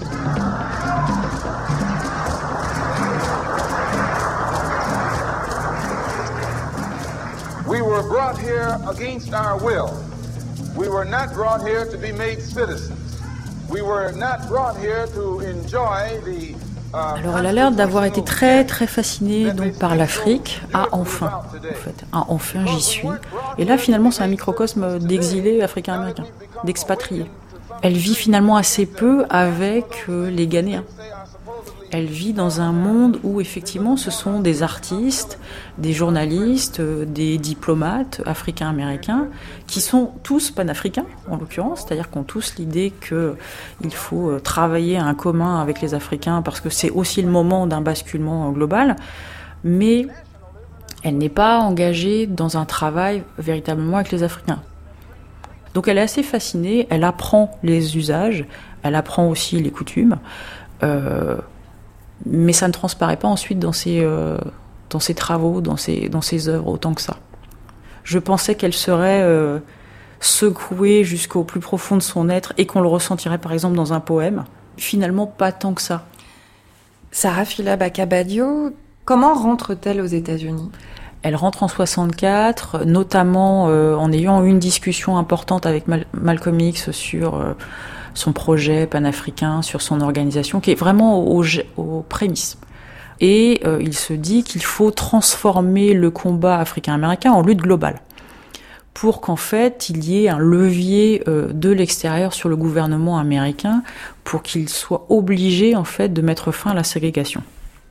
J: We were brought here against our will. We were not brought here to be made citizens. We were not brought here to enjoy the
G: Alors elle a l'air d'avoir été très très fascinée donc par l'Afrique. Ah enfin, en fait, ah enfin j'y suis. Et là finalement c'est un microcosme d'exilés africains-américains, d'expatriés. Elle vit finalement assez peu avec euh, les Ghanéens. Elle vit dans un monde où effectivement ce sont des artistes, des journalistes, des diplomates africains-américains qui sont tous panafricains en l'occurrence, c'est-à-dire qu'ils ont tous l'idée qu'il faut travailler à un commun avec les Africains parce que c'est aussi le moment d'un basculement global, mais elle n'est pas engagée dans un travail véritablement avec les Africains. Donc elle est assez fascinée, elle apprend les usages, elle apprend aussi les coutumes, euh, mais ça ne transparaît pas ensuite dans ses, euh, dans ses travaux, dans ses, dans ses œuvres, autant que ça. Je pensais qu'elle serait euh, secouée jusqu'au plus profond de son être et qu'on le ressentirait par exemple dans un poème. Finalement, pas tant que ça.
A: Sarah Filab-Akabadio, comment rentre-t-elle aux États-Unis ?
G: Elle rentre en soixante-quatre, notamment euh, en ayant eu une discussion importante avec Mal- Malcolm X sur euh, son projet panafricain, sur son organisation, qui est vraiment aux, aux prémices. Et euh, il se dit qu'il faut transformer le combat africain-américain en lutte globale, pour qu'en fait, il y ait un levier euh, de l'extérieur sur le gouvernement américain, pour qu'il soit obligé, en fait, de mettre fin à la ségrégation.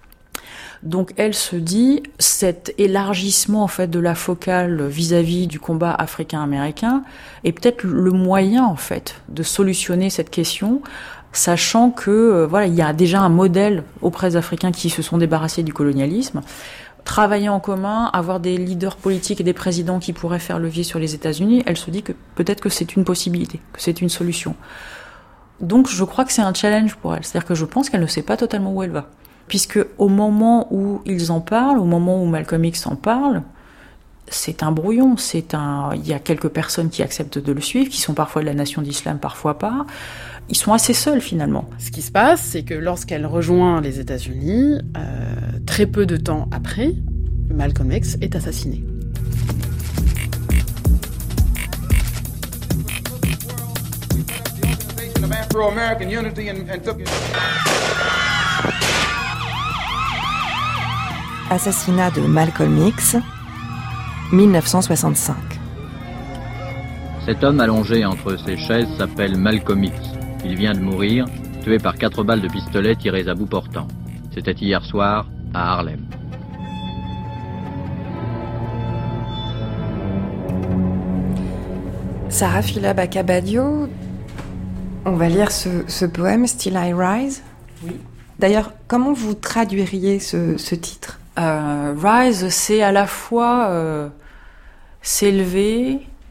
G: Donc elle se dit, cet élargissement en fait de la focale vis-à-vis du combat africain-américain est peut-être le moyen en fait de solutionner cette question, sachant que euh, voilà, il y a déjà un modèle auprès des Africains qui se sont débarrassés du colonialisme. Travailler en commun, avoir des leaders politiques et des présidents qui pourraient faire levier sur les États-Unis, elle se dit que peut-être que c'est une possibilité, que c'est une solution. Donc je crois que c'est un challenge pour elle, c'est-à-dire que je pense qu'elle ne sait pas totalement où elle va. Puisque au moment où ils en parlent, au moment où Malcolm X en parle, c'est un brouillon. C'est un, il y a quelques personnes qui acceptent de le suivre, qui sont parfois de la nation d'islam, parfois pas. Ils sont assez seuls finalement.
H: Ce qui se passe, c'est que lorsqu'elle rejoint les États-Unis, euh, très peu de temps après, Malcolm X est assassiné.
A: Assassinat de Malcolm X, dix-neuf cent soixante-cinq.
K: Cet homme allongé entre ses chaises s'appelle Malcolm X. Il vient de mourir, tué par quatre balles de pistolet tirées à bout portant. C'était hier soir, à Harlem.
A: Sarah Filab-Akabadio, on va lire ce, ce poème, Still I Rise.
G: Oui.
A: D'ailleurs, comment vous traduiriez ce, ce titre ?
G: Euh, rise, c'est à la fois euh, s'élever,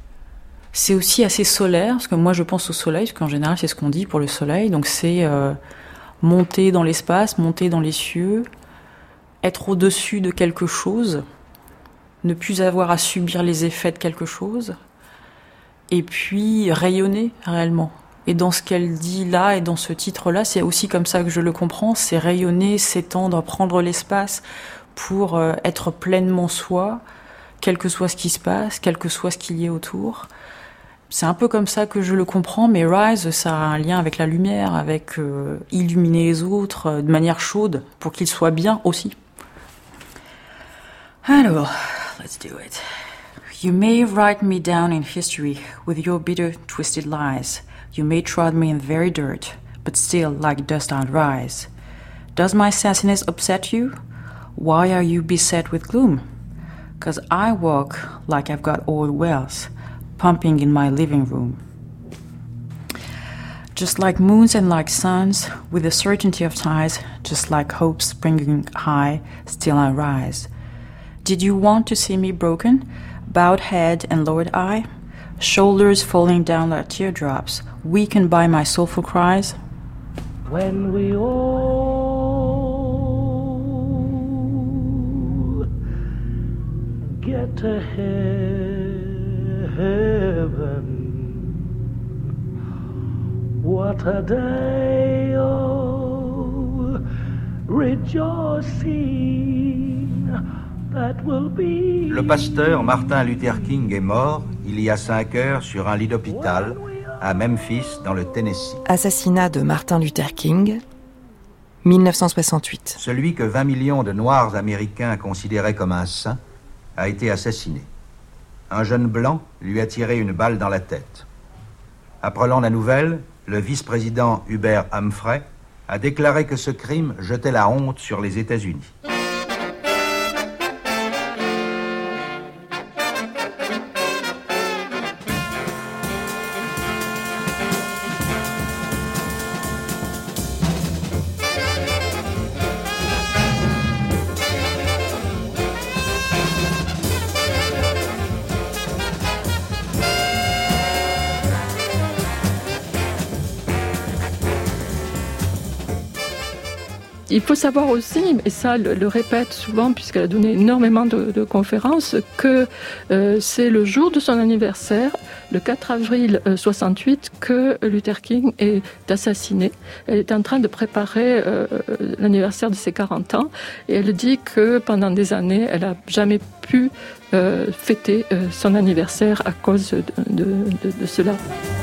G: C'est aussi assez solaire, parce que moi je pense au soleil, parce qu'en général c'est ce qu'on dit pour le soleil. Donc c'est euh, monter dans l'espace, monter dans les cieux, être au-dessus de quelque chose, ne plus avoir à subir les effets de quelque chose, et puis rayonner réellement. Et dans ce qu'elle dit là, et dans ce titre-là, c'est aussi comme ça que je le comprends, c'est rayonner, s'étendre, prendre l'espace pour euh, être pleinement soi, quel que soit ce qui se passe, quel que soit ce qu'il y ait autour. C'est un peu comme ça que je le comprends, mais rise, ça a un lien avec la lumière, avec euh, illuminer les autres euh, de manière chaude, pour qu'ils soient bien aussi. Alors, let's do it. You may write me down in history with your bitter, twisted lies. You may trod me in the very dirt, but still like dust I'll rise. Does my sassiness upset you? Why are you beset with gloom? 'Cause I walk like I've got oil wells, pumping in my living room. Just like moons and like suns, with the certainty of tides, just like hope springing high, still I rise. Did you want to see me broken, bowed head and lowered eye, shoulders falling down like teardrops, weakened by my soulful cries?
I: When we all get to heaven, what a day of rejoicing that will be.
L: Le pasteur Martin Luther King est mort il y a cinq heures sur un lit d'hôpital à Memphis, dans le Tennessee.
A: Assassinat de Martin Luther King, dix-neuf cent soixante-huit.
L: Celui que vingt millions de Noirs américains considéraient comme un saint a été assassiné. Un jeune blanc lui a tiré une balle dans la tête. Apprenant la nouvelle, le vice-président Hubert Humphrey a déclaré que ce crime jetait la honte sur les États-Unis.
F: Il faut savoir aussi, et ça le, le répète souvent puisqu'elle a donné énormément de, de conférences, que euh, c'est le jour de son anniversaire, le quatre avril soixante-huit, que Luther King est assassiné. Elle est en train de préparer euh, l'anniversaire de ses quarante ans et elle dit que pendant des années, elle n'a jamais pu euh, fêter euh, son anniversaire à cause de, de, de, de cela.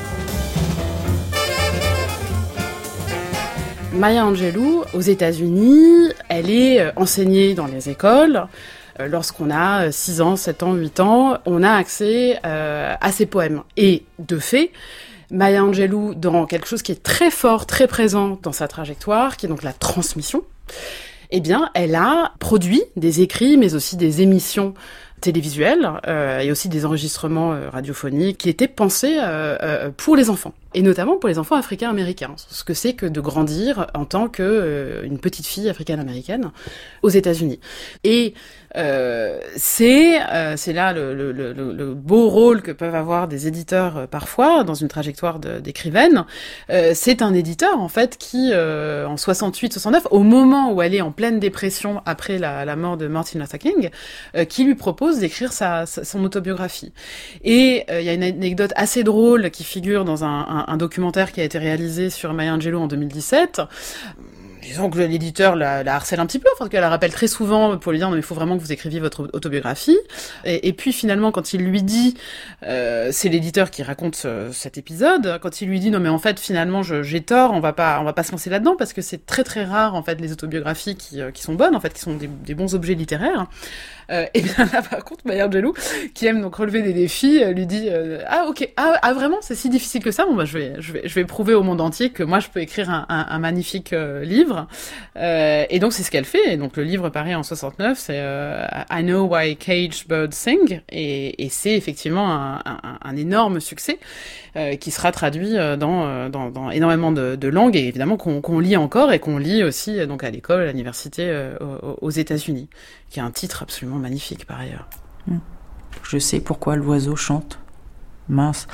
H: Maya Angelou, aux États-Unis, elle est enseignée dans les écoles. Lorsqu'on a six ans, sept ans, huit ans, on a accès euh, à ses poèmes. Et de fait, Maya Angelou, dans quelque chose qui est très fort, très présent dans sa trajectoire, qui est donc la transmission, eh bien, elle a produit des écrits, mais aussi des émissions télévisuelles euh, et aussi des enregistrements euh, radiophoniques qui étaient pensés euh, euh, pour les enfants, et notamment pour les enfants africains-américains. Ce que c'est que de grandir en tant que euh, une petite fille africaine-américaine aux États-Unis. Et euh, c'est euh, c'est là le, le, le, le beau rôle que peuvent avoir des éditeurs euh, parfois dans une trajectoire de, d'écrivaine. Euh, c'est un éditeur en fait qui euh, en soixante-huit soixante-neuf, au moment où elle est en pleine dépression après la, la mort de Martin Luther King, euh, qui lui propose d'écrire sa, sa, son autobiographie. Et il euh, y a une anecdote assez drôle qui figure dans un, un, un documentaire qui a été réalisé sur Maya Angelou en deux mille dix-sept. Disons que l'éditeur la, la harcèle un petit peu, parce qu'elle la rappelle très souvent pour lui dire non mais il faut vraiment que vous écriviez votre autobiographie. Et, et puis finalement quand il lui dit, euh, c'est l'éditeur qui raconte ce, cet épisode, quand il lui dit non mais en fait finalement je, j'ai tort, on va pas on va pas se lancer là-dedans parce que c'est très très rare en fait les autobiographies qui, qui sont bonnes en fait, qui sont des, des bons objets littéraires. Euh, et bien là par contre Maya Angelou, qui aime donc relever des défis, lui dit euh, ah ok ah, ah vraiment c'est si difficile que ça, bon bah je vais je vais je vais prouver au monde entier que moi je peux écrire un, un, un magnifique euh, livre. Euh, et donc c'est ce qu'elle fait. Et donc le livre paraît en soixante-neuf, c'est euh, I Know Why Caged Birds Sing, et, et c'est effectivement un, un, un énorme succès euh, qui sera traduit dans, dans, dans énormément de, de langues, et évidemment qu'on, qu'on lit encore et qu'on lit aussi donc à l'école, à l'université euh, aux, aux États-Unis, qui a un titre absolument magnifique par ailleurs.
G: Je sais pourquoi l'oiseau chante. Mince.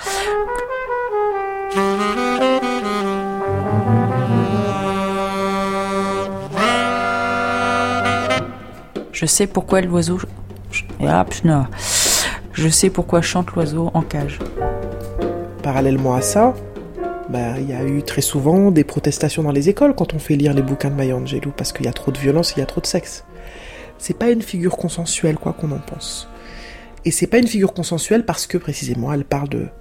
G: Je sais pourquoi l'oiseau... Je sais pourquoi chante l'oiseau en cage.
C: Parallèlement à ça, bah, il y a eu très souvent des protestations dans les écoles quand on fait lire les bouquins de Maya Angelou, parce qu'il y a trop de violence, il y a trop de sexe. C'est pas une figure consensuelle, quoi qu'on en pense. Et c'est pas une figure consensuelle parce que, précisément, elle parle de...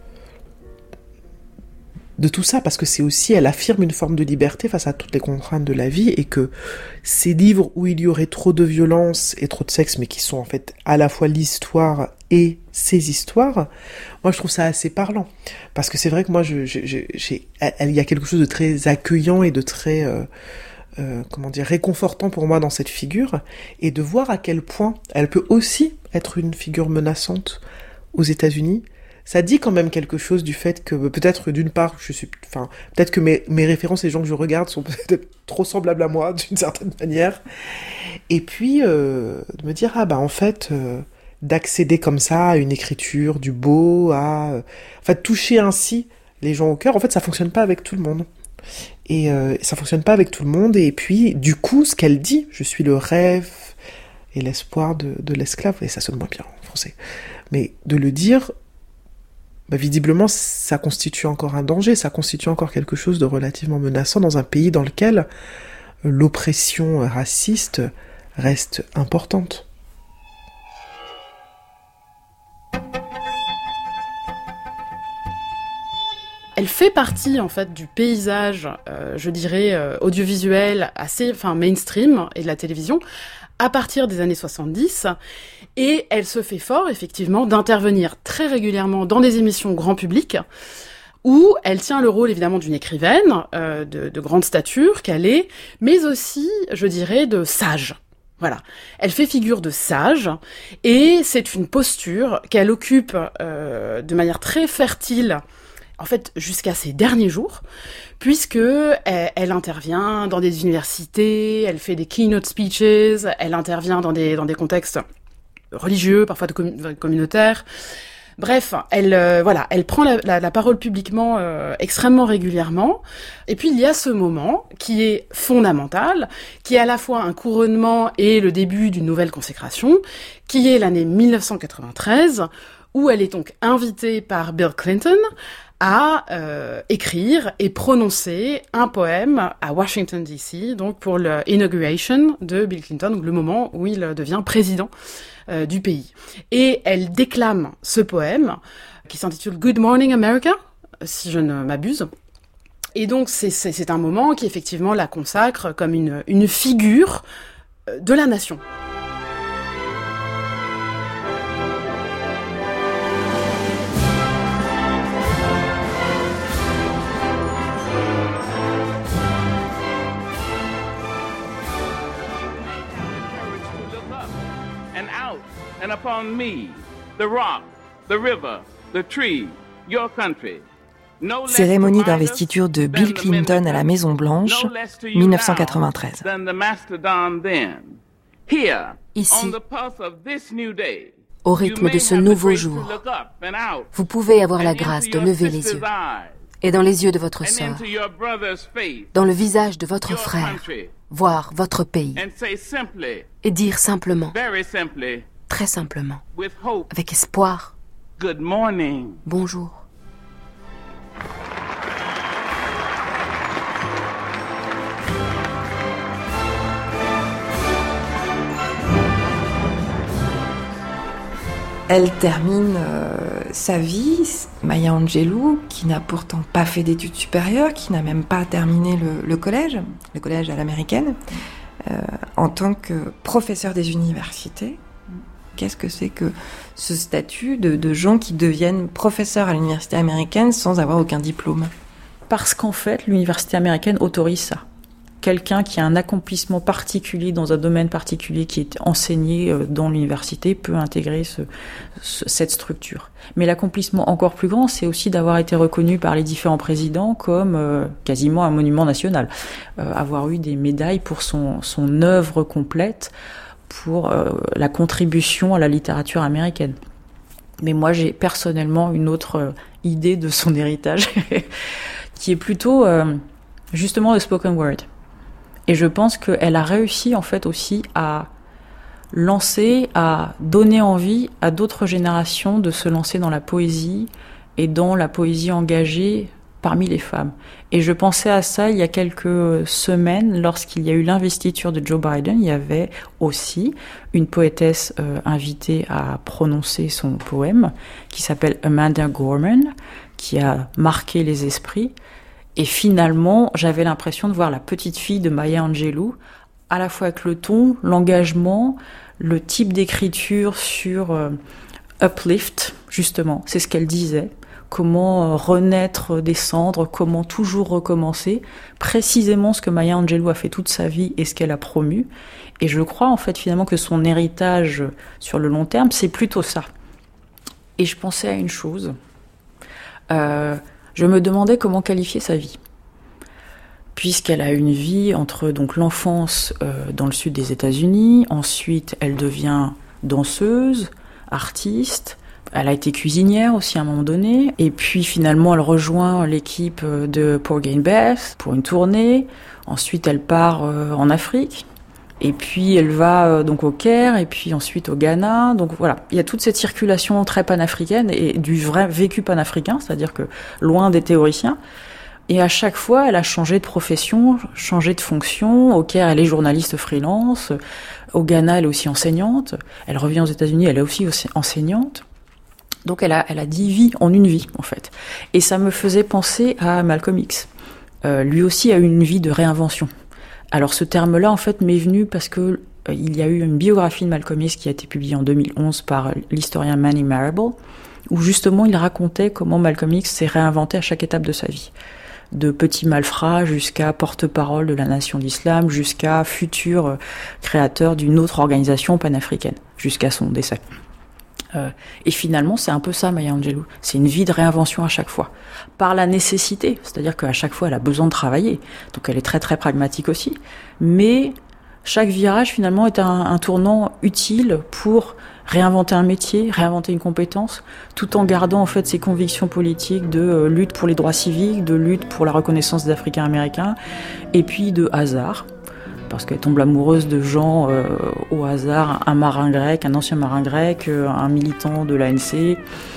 C: de tout ça, parce que c'est aussi, elle affirme une forme de liberté face à toutes les contraintes de la vie, et que ces livres où il y aurait trop de violence et trop de sexe, mais qui sont en fait à la fois l'histoire et ces histoires, moi je trouve ça assez parlant. Parce que c'est vrai que moi, je, je, je, j'ai, il y a quelque chose de très accueillant et de très, euh, euh, comment dire, réconfortant pour moi dans cette figure, et de voir à quel point elle peut aussi être une figure menaçante aux États-Unis. Ça dit quand même quelque chose du fait que peut-être d'une part je suis, enfin peut-être que mes mes références, les gens que je regarde sont peut-être trop semblables à moi d'une certaine manière, et puis euh, de me dire ah bah en fait euh, d'accéder comme ça à une écriture, du beau, à euh, en fait toucher ainsi les gens au cœur, en fait ça fonctionne pas avec tout le monde, et euh, ça fonctionne pas avec tout le monde, et puis du coup ce qu'elle dit, je suis le rêve et l'espoir de de l'esclave, et ça sonne moins bien en français, mais de le dire, bah, visiblement, ça constitue encore un danger, ça constitue encore quelque chose de relativement menaçant dans un pays dans lequel l'oppression raciste reste importante.
H: Elle fait partie en fait du paysage, euh, je dirais, euh, audiovisuel assez, enfin mainstream et de la télévision à partir des années soixante-dix, et elle se fait fort effectivement d'intervenir très régulièrement dans des émissions grand public où elle tient le rôle évidemment d'une écrivaine euh, de, de grande stature qu'elle est, mais aussi, je dirais, de sage. Voilà, elle fait figure de sage, et c'est une posture qu'elle occupe euh, de manière très fertile, en fait, jusqu'à ses derniers jours, puisque elle, elle intervient dans des universités, elle fait des keynote speeches, elle intervient dans des dans des contextes religieux, parfois de commun- communautaires. Bref, elle euh, voilà, elle prend la, la, la parole publiquement euh, extrêmement régulièrement. Et puis il y a ce moment qui est fondamental, qui est à la fois un couronnement et le début d'une nouvelle consécration, qui est l'année dix-neuf cent quatre-vingt-treize, où elle est donc invitée par Bill Clinton à euh, écrire et prononcer un poème à Washington D C, donc pour l'inauguration de Bill Clinton, le moment où il devient président euh, du pays. Et elle déclame ce poème qui s'intitule Good Morning America, si je ne m'abuse. Et donc c'est, c'est, c'est un moment qui effectivement la consacre comme une, une figure de la nation.
D: And upon me, the rock, the river, the tree, your country. No
A: Cérémonie d'investiture de Bill Clinton à la Maison-Blanche, dix-neuf cent quatre-vingt-treize.
B: Ici, au rythme de ce nouveau jour, vous pouvez avoir la grâce de lever les yeux, et dans les yeux de votre sœur, dans le visage de votre frère, voir votre pays, et dire simplement, très simplement, avec espoir, bonjour.
A: Elle termine euh, sa vie, Maya Angelou, qui n'a pourtant pas fait d'études supérieures, qui n'a même pas terminé le, le collège, le collège à l'américaine, euh, en tant que professeur des universités. Qu'est-ce que c'est que ce statut de, de gens qui deviennent professeurs à l'université américaine sans avoir aucun diplôme ?
G: Parce qu'en fait, l'université américaine autorise ça. Quelqu'un qui a un accomplissement particulier dans un domaine particulier qui est enseigné dans l'université peut intégrer ce, ce, cette structure. Mais l'accomplissement encore plus grand, c'est aussi d'avoir été reconnu par les différents présidents comme euh, quasiment un monument national. Euh, avoir eu des médailles pour son, son œuvre complète, pour euh, la contribution à la littérature américaine. Mais moi, j'ai personnellement une autre euh, idée de son héritage, qui est plutôt euh, justement le spoken word. Et je pense qu'elle a réussi en fait aussi à lancer, à donner envie à d'autres générations de se lancer dans la poésie et dans la poésie engagée parmi les femmes. Et je pensais à ça il y a quelques semaines, lorsqu'il y a eu l'investiture de Joe Biden, il y avait aussi une poétesse euh, invitée à prononcer son poème, qui s'appelle Amanda Gorman, qui a marqué les esprits. Et finalement, j'avais l'impression de voir la petite fille de Maya Angelou, à la fois avec le ton, l'engagement, le type d'écriture sur euh, uplift, justement, c'est ce qu'elle disait. Comment renaître des cendres, comment toujours recommencer, précisément ce que Maya Angelou a fait toute sa vie et ce qu'elle a promu. Et je crois en fait finalement que son héritage sur le long terme, c'est plutôt ça. Et je pensais à une chose, euh, je me demandais comment qualifier sa vie. Puisqu'elle a une vie entre donc l'enfance euh, dans le sud des États-Unis, ensuite elle devient danseuse, artiste. Elle a été cuisinière aussi à un moment donné. Et puis finalement, elle rejoint l'équipe de Porgy and Bess pour une tournée. Ensuite, elle part euh, en Afrique. Et puis, elle va euh, donc au Caire et puis ensuite au Ghana. Donc voilà, il y a toute cette circulation très panafricaine et du vrai vécu panafricain, c'est-à-dire que loin des théoriciens. Et à chaque fois, elle a changé de profession, changé de fonction. Au Caire, elle est journaliste freelance. Au Ghana, elle est aussi enseignante. Elle revient aux États-Unis, elle est aussi enseignante. Donc elle a, elle a dix vies en une vie, en fait. Et ça me faisait penser à Malcolm X. Euh, lui aussi a eu une vie de réinvention. Alors ce terme-là, en fait, m'est venu parce que euh, il y a eu une biographie de Malcolm X qui a été publiée en deux mille onze par l'historien Manny Marable, où justement il racontait comment Malcolm X s'est réinventé à chaque étape de sa vie. De petit malfrat jusqu'à porte-parole de la nation d'islam, jusqu'à futur créateur d'une autre organisation panafricaine, jusqu'à son décès. Euh, et finalement, c'est un peu ça, Maya Angelou. C'est une vie de réinvention à chaque fois. Par la nécessité, c'est-à-dire qu'à chaque fois, elle a besoin de travailler. Donc elle est très très pragmatique aussi. Mais chaque virage, finalement, est un, un tournant utile pour réinventer un métier, réinventer une compétence, tout en gardant en fait ses convictions politiques de euh, lutte pour les droits civiques, de lutte pour la reconnaissance des Africains-Américains, et puis de hasard. Parce qu'elle tombe amoureuse de gens euh, au hasard, un marin grec, un ancien marin grec, euh, un militant de l'A N C.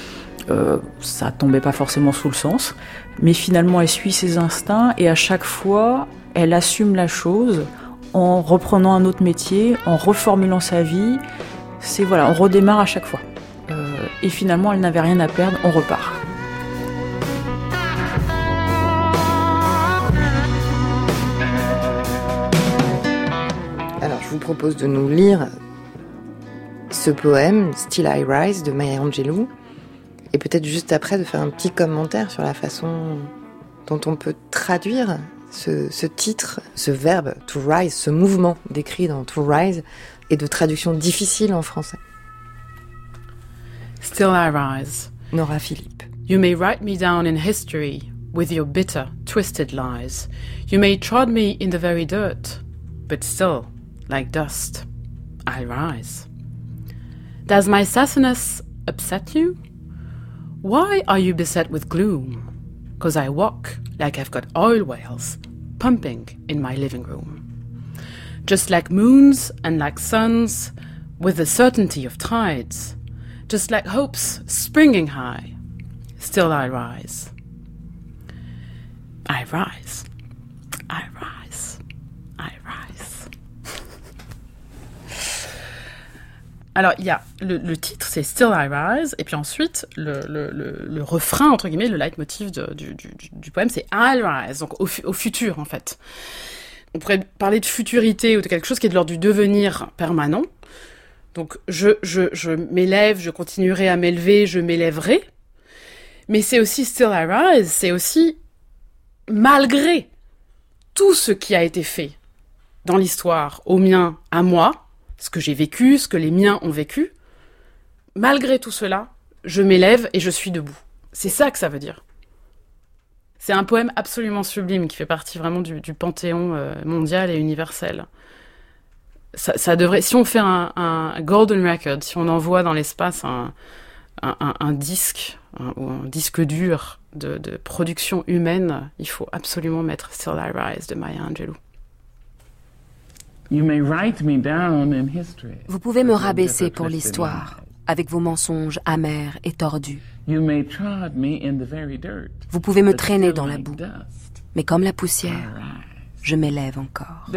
G: Euh, ça tombait pas forcément sous le sens. Mais finalement, elle suit ses instincts et à chaque fois, elle assume la chose en reprenant un autre métier, en reformulant sa vie. C'est voilà, on redémarre à chaque fois. Euh, et finalement, elle n'avait rien à perdre, on repart.
A: Alors, je vous propose de nous lire ce poème, Still I Rise, de Maya Angelou, et peut-être juste après de faire un petit commentaire sur la façon dont on peut traduire ce, ce titre, ce verbe, to rise, ce mouvement décrit dans to rise, et de traduction difficile en français.
H: Still I rise.
A: Nora Philippe.
H: You may write me down in history with your bitter, twisted lies. You may trod me in the very dirt, but still, like dust, I rise. Does my sassiness upset you? Why are you beset with gloom? 'Cause I walk like I've got oil wells pumping in my living room. Just like moons and like suns, with the certainty of tides, just like hopes springing high, still I rise. I rise. I rise. I rise. Alors, il y a le, le titre, c'est Still I Rise, et puis ensuite, le, le, le, le refrain, entre guillemets, le leitmotiv de, du, du, du poème, c'est I'll rise, donc au, au futur, en fait. On pourrait parler de futurité ou de quelque chose qui est de l'ordre du devenir permanent. Donc, je, je, je m'élève, je continuerai à m'élever, je m'élèverai. Mais c'est aussi Still I Rise, c'est aussi malgré tout ce qui a été fait dans l'histoire, au mien, à moi, ce que j'ai vécu, ce que les miens ont vécu, malgré tout cela, je m'élève et je suis debout. C'est ça que ça veut dire. C'est un poème absolument sublime qui fait partie vraiment du, du panthéon euh, mondial et universel. Ça, ça devrait, si on fait un, un golden record, si on envoie dans l'espace un, un, un, un disque un, ou un disque dur de, de production humaine, il faut absolument mettre Still I Rise de Maya Angelou.
B: Vous pouvez me rabaisser pour l'histoire, avec vos mensonges amers et tordus. Vous pouvez me traîner dans la boue, mais comme la poussière, je m'élève encore.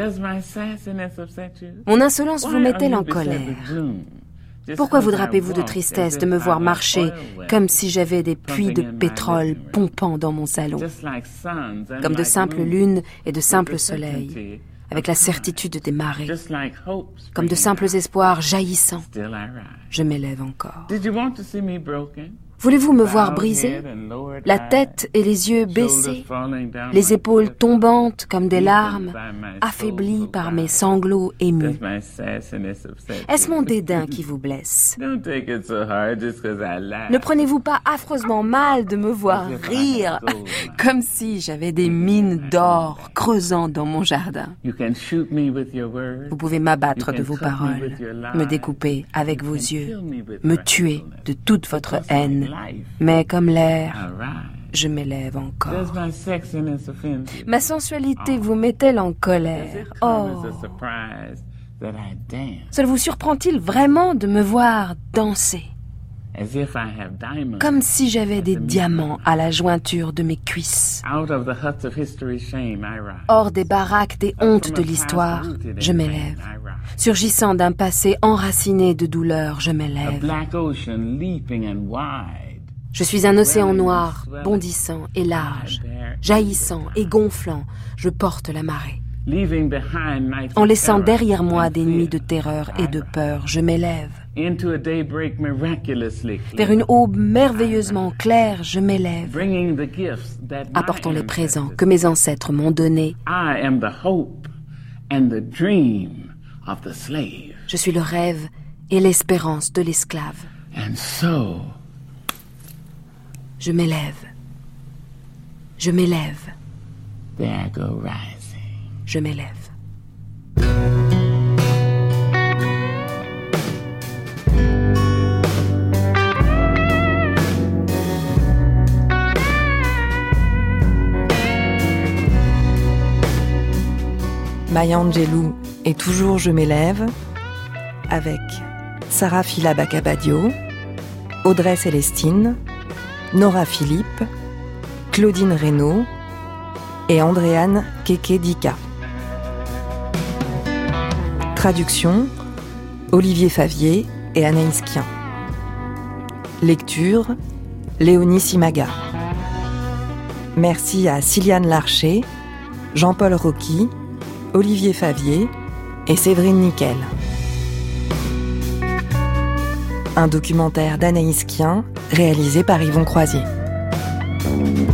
B: Mon insolence vous met-elle en colère? Pourquoi vous drapez-vous de tristesse de me voir marcher comme si j'avais des puits de pétrole pompant dans mon salon, comme de simples lunes et de simples soleils, avec la certitude des marées, comme de simples espoirs jaillissants, je m'élève encore. Voulez-vous me voir brisée, la tête et les yeux baissés, les épaules tombantes comme des larmes, affaiblies par mes sanglots émus? Est-ce mon dédain qui vous blesse? Ne prenez-vous pas affreusement mal de me voir rire, comme si j'avais des mines d'or creusant dans mon jardin? Vous pouvez m'abattre de vos paroles, me découper avec vos yeux, me tuer de toute votre haine. Mais comme l'air, je m'élève encore. Ma sensualité vous met-elle en colère? Oh! Cela vous surprend-il vraiment de me voir danser? Comme si j'avais des diamants à la jointure de mes cuisses. Hors des baraques des hontes de l'histoire, je m'élève. Surgissant d'un passé enraciné de douleur, je m'élève. Je suis un océan noir, bondissant et large, jaillissant et gonflant, je porte la marée. En laissant derrière moi des nuits de terreur et de peur, je m'élève. Vers une aube merveilleusement claire, je m'élève. Apportant les présents que mes ancêtres m'ont donnés. Je suis le rêve et l'espérance de l'esclave. Je m'élève. Je m'élève. Je m'élève.
A: Maya Angelou et toujours Je m'élève, avec Sarah Fila Bacabadio, Audrey Célestine, Nora Philippe, Claudine Reynaud et Andréane Keke-Dika. Traduction, Olivier Favier et Anaïs Kien. Lecture, Léonie Simaga. Merci à Siliane Larcher, Jean-Paul Rocky, Olivier Favier et Séverine Nickel. Un documentaire d'Anaïs Kien réalisé par Yvon Croisier.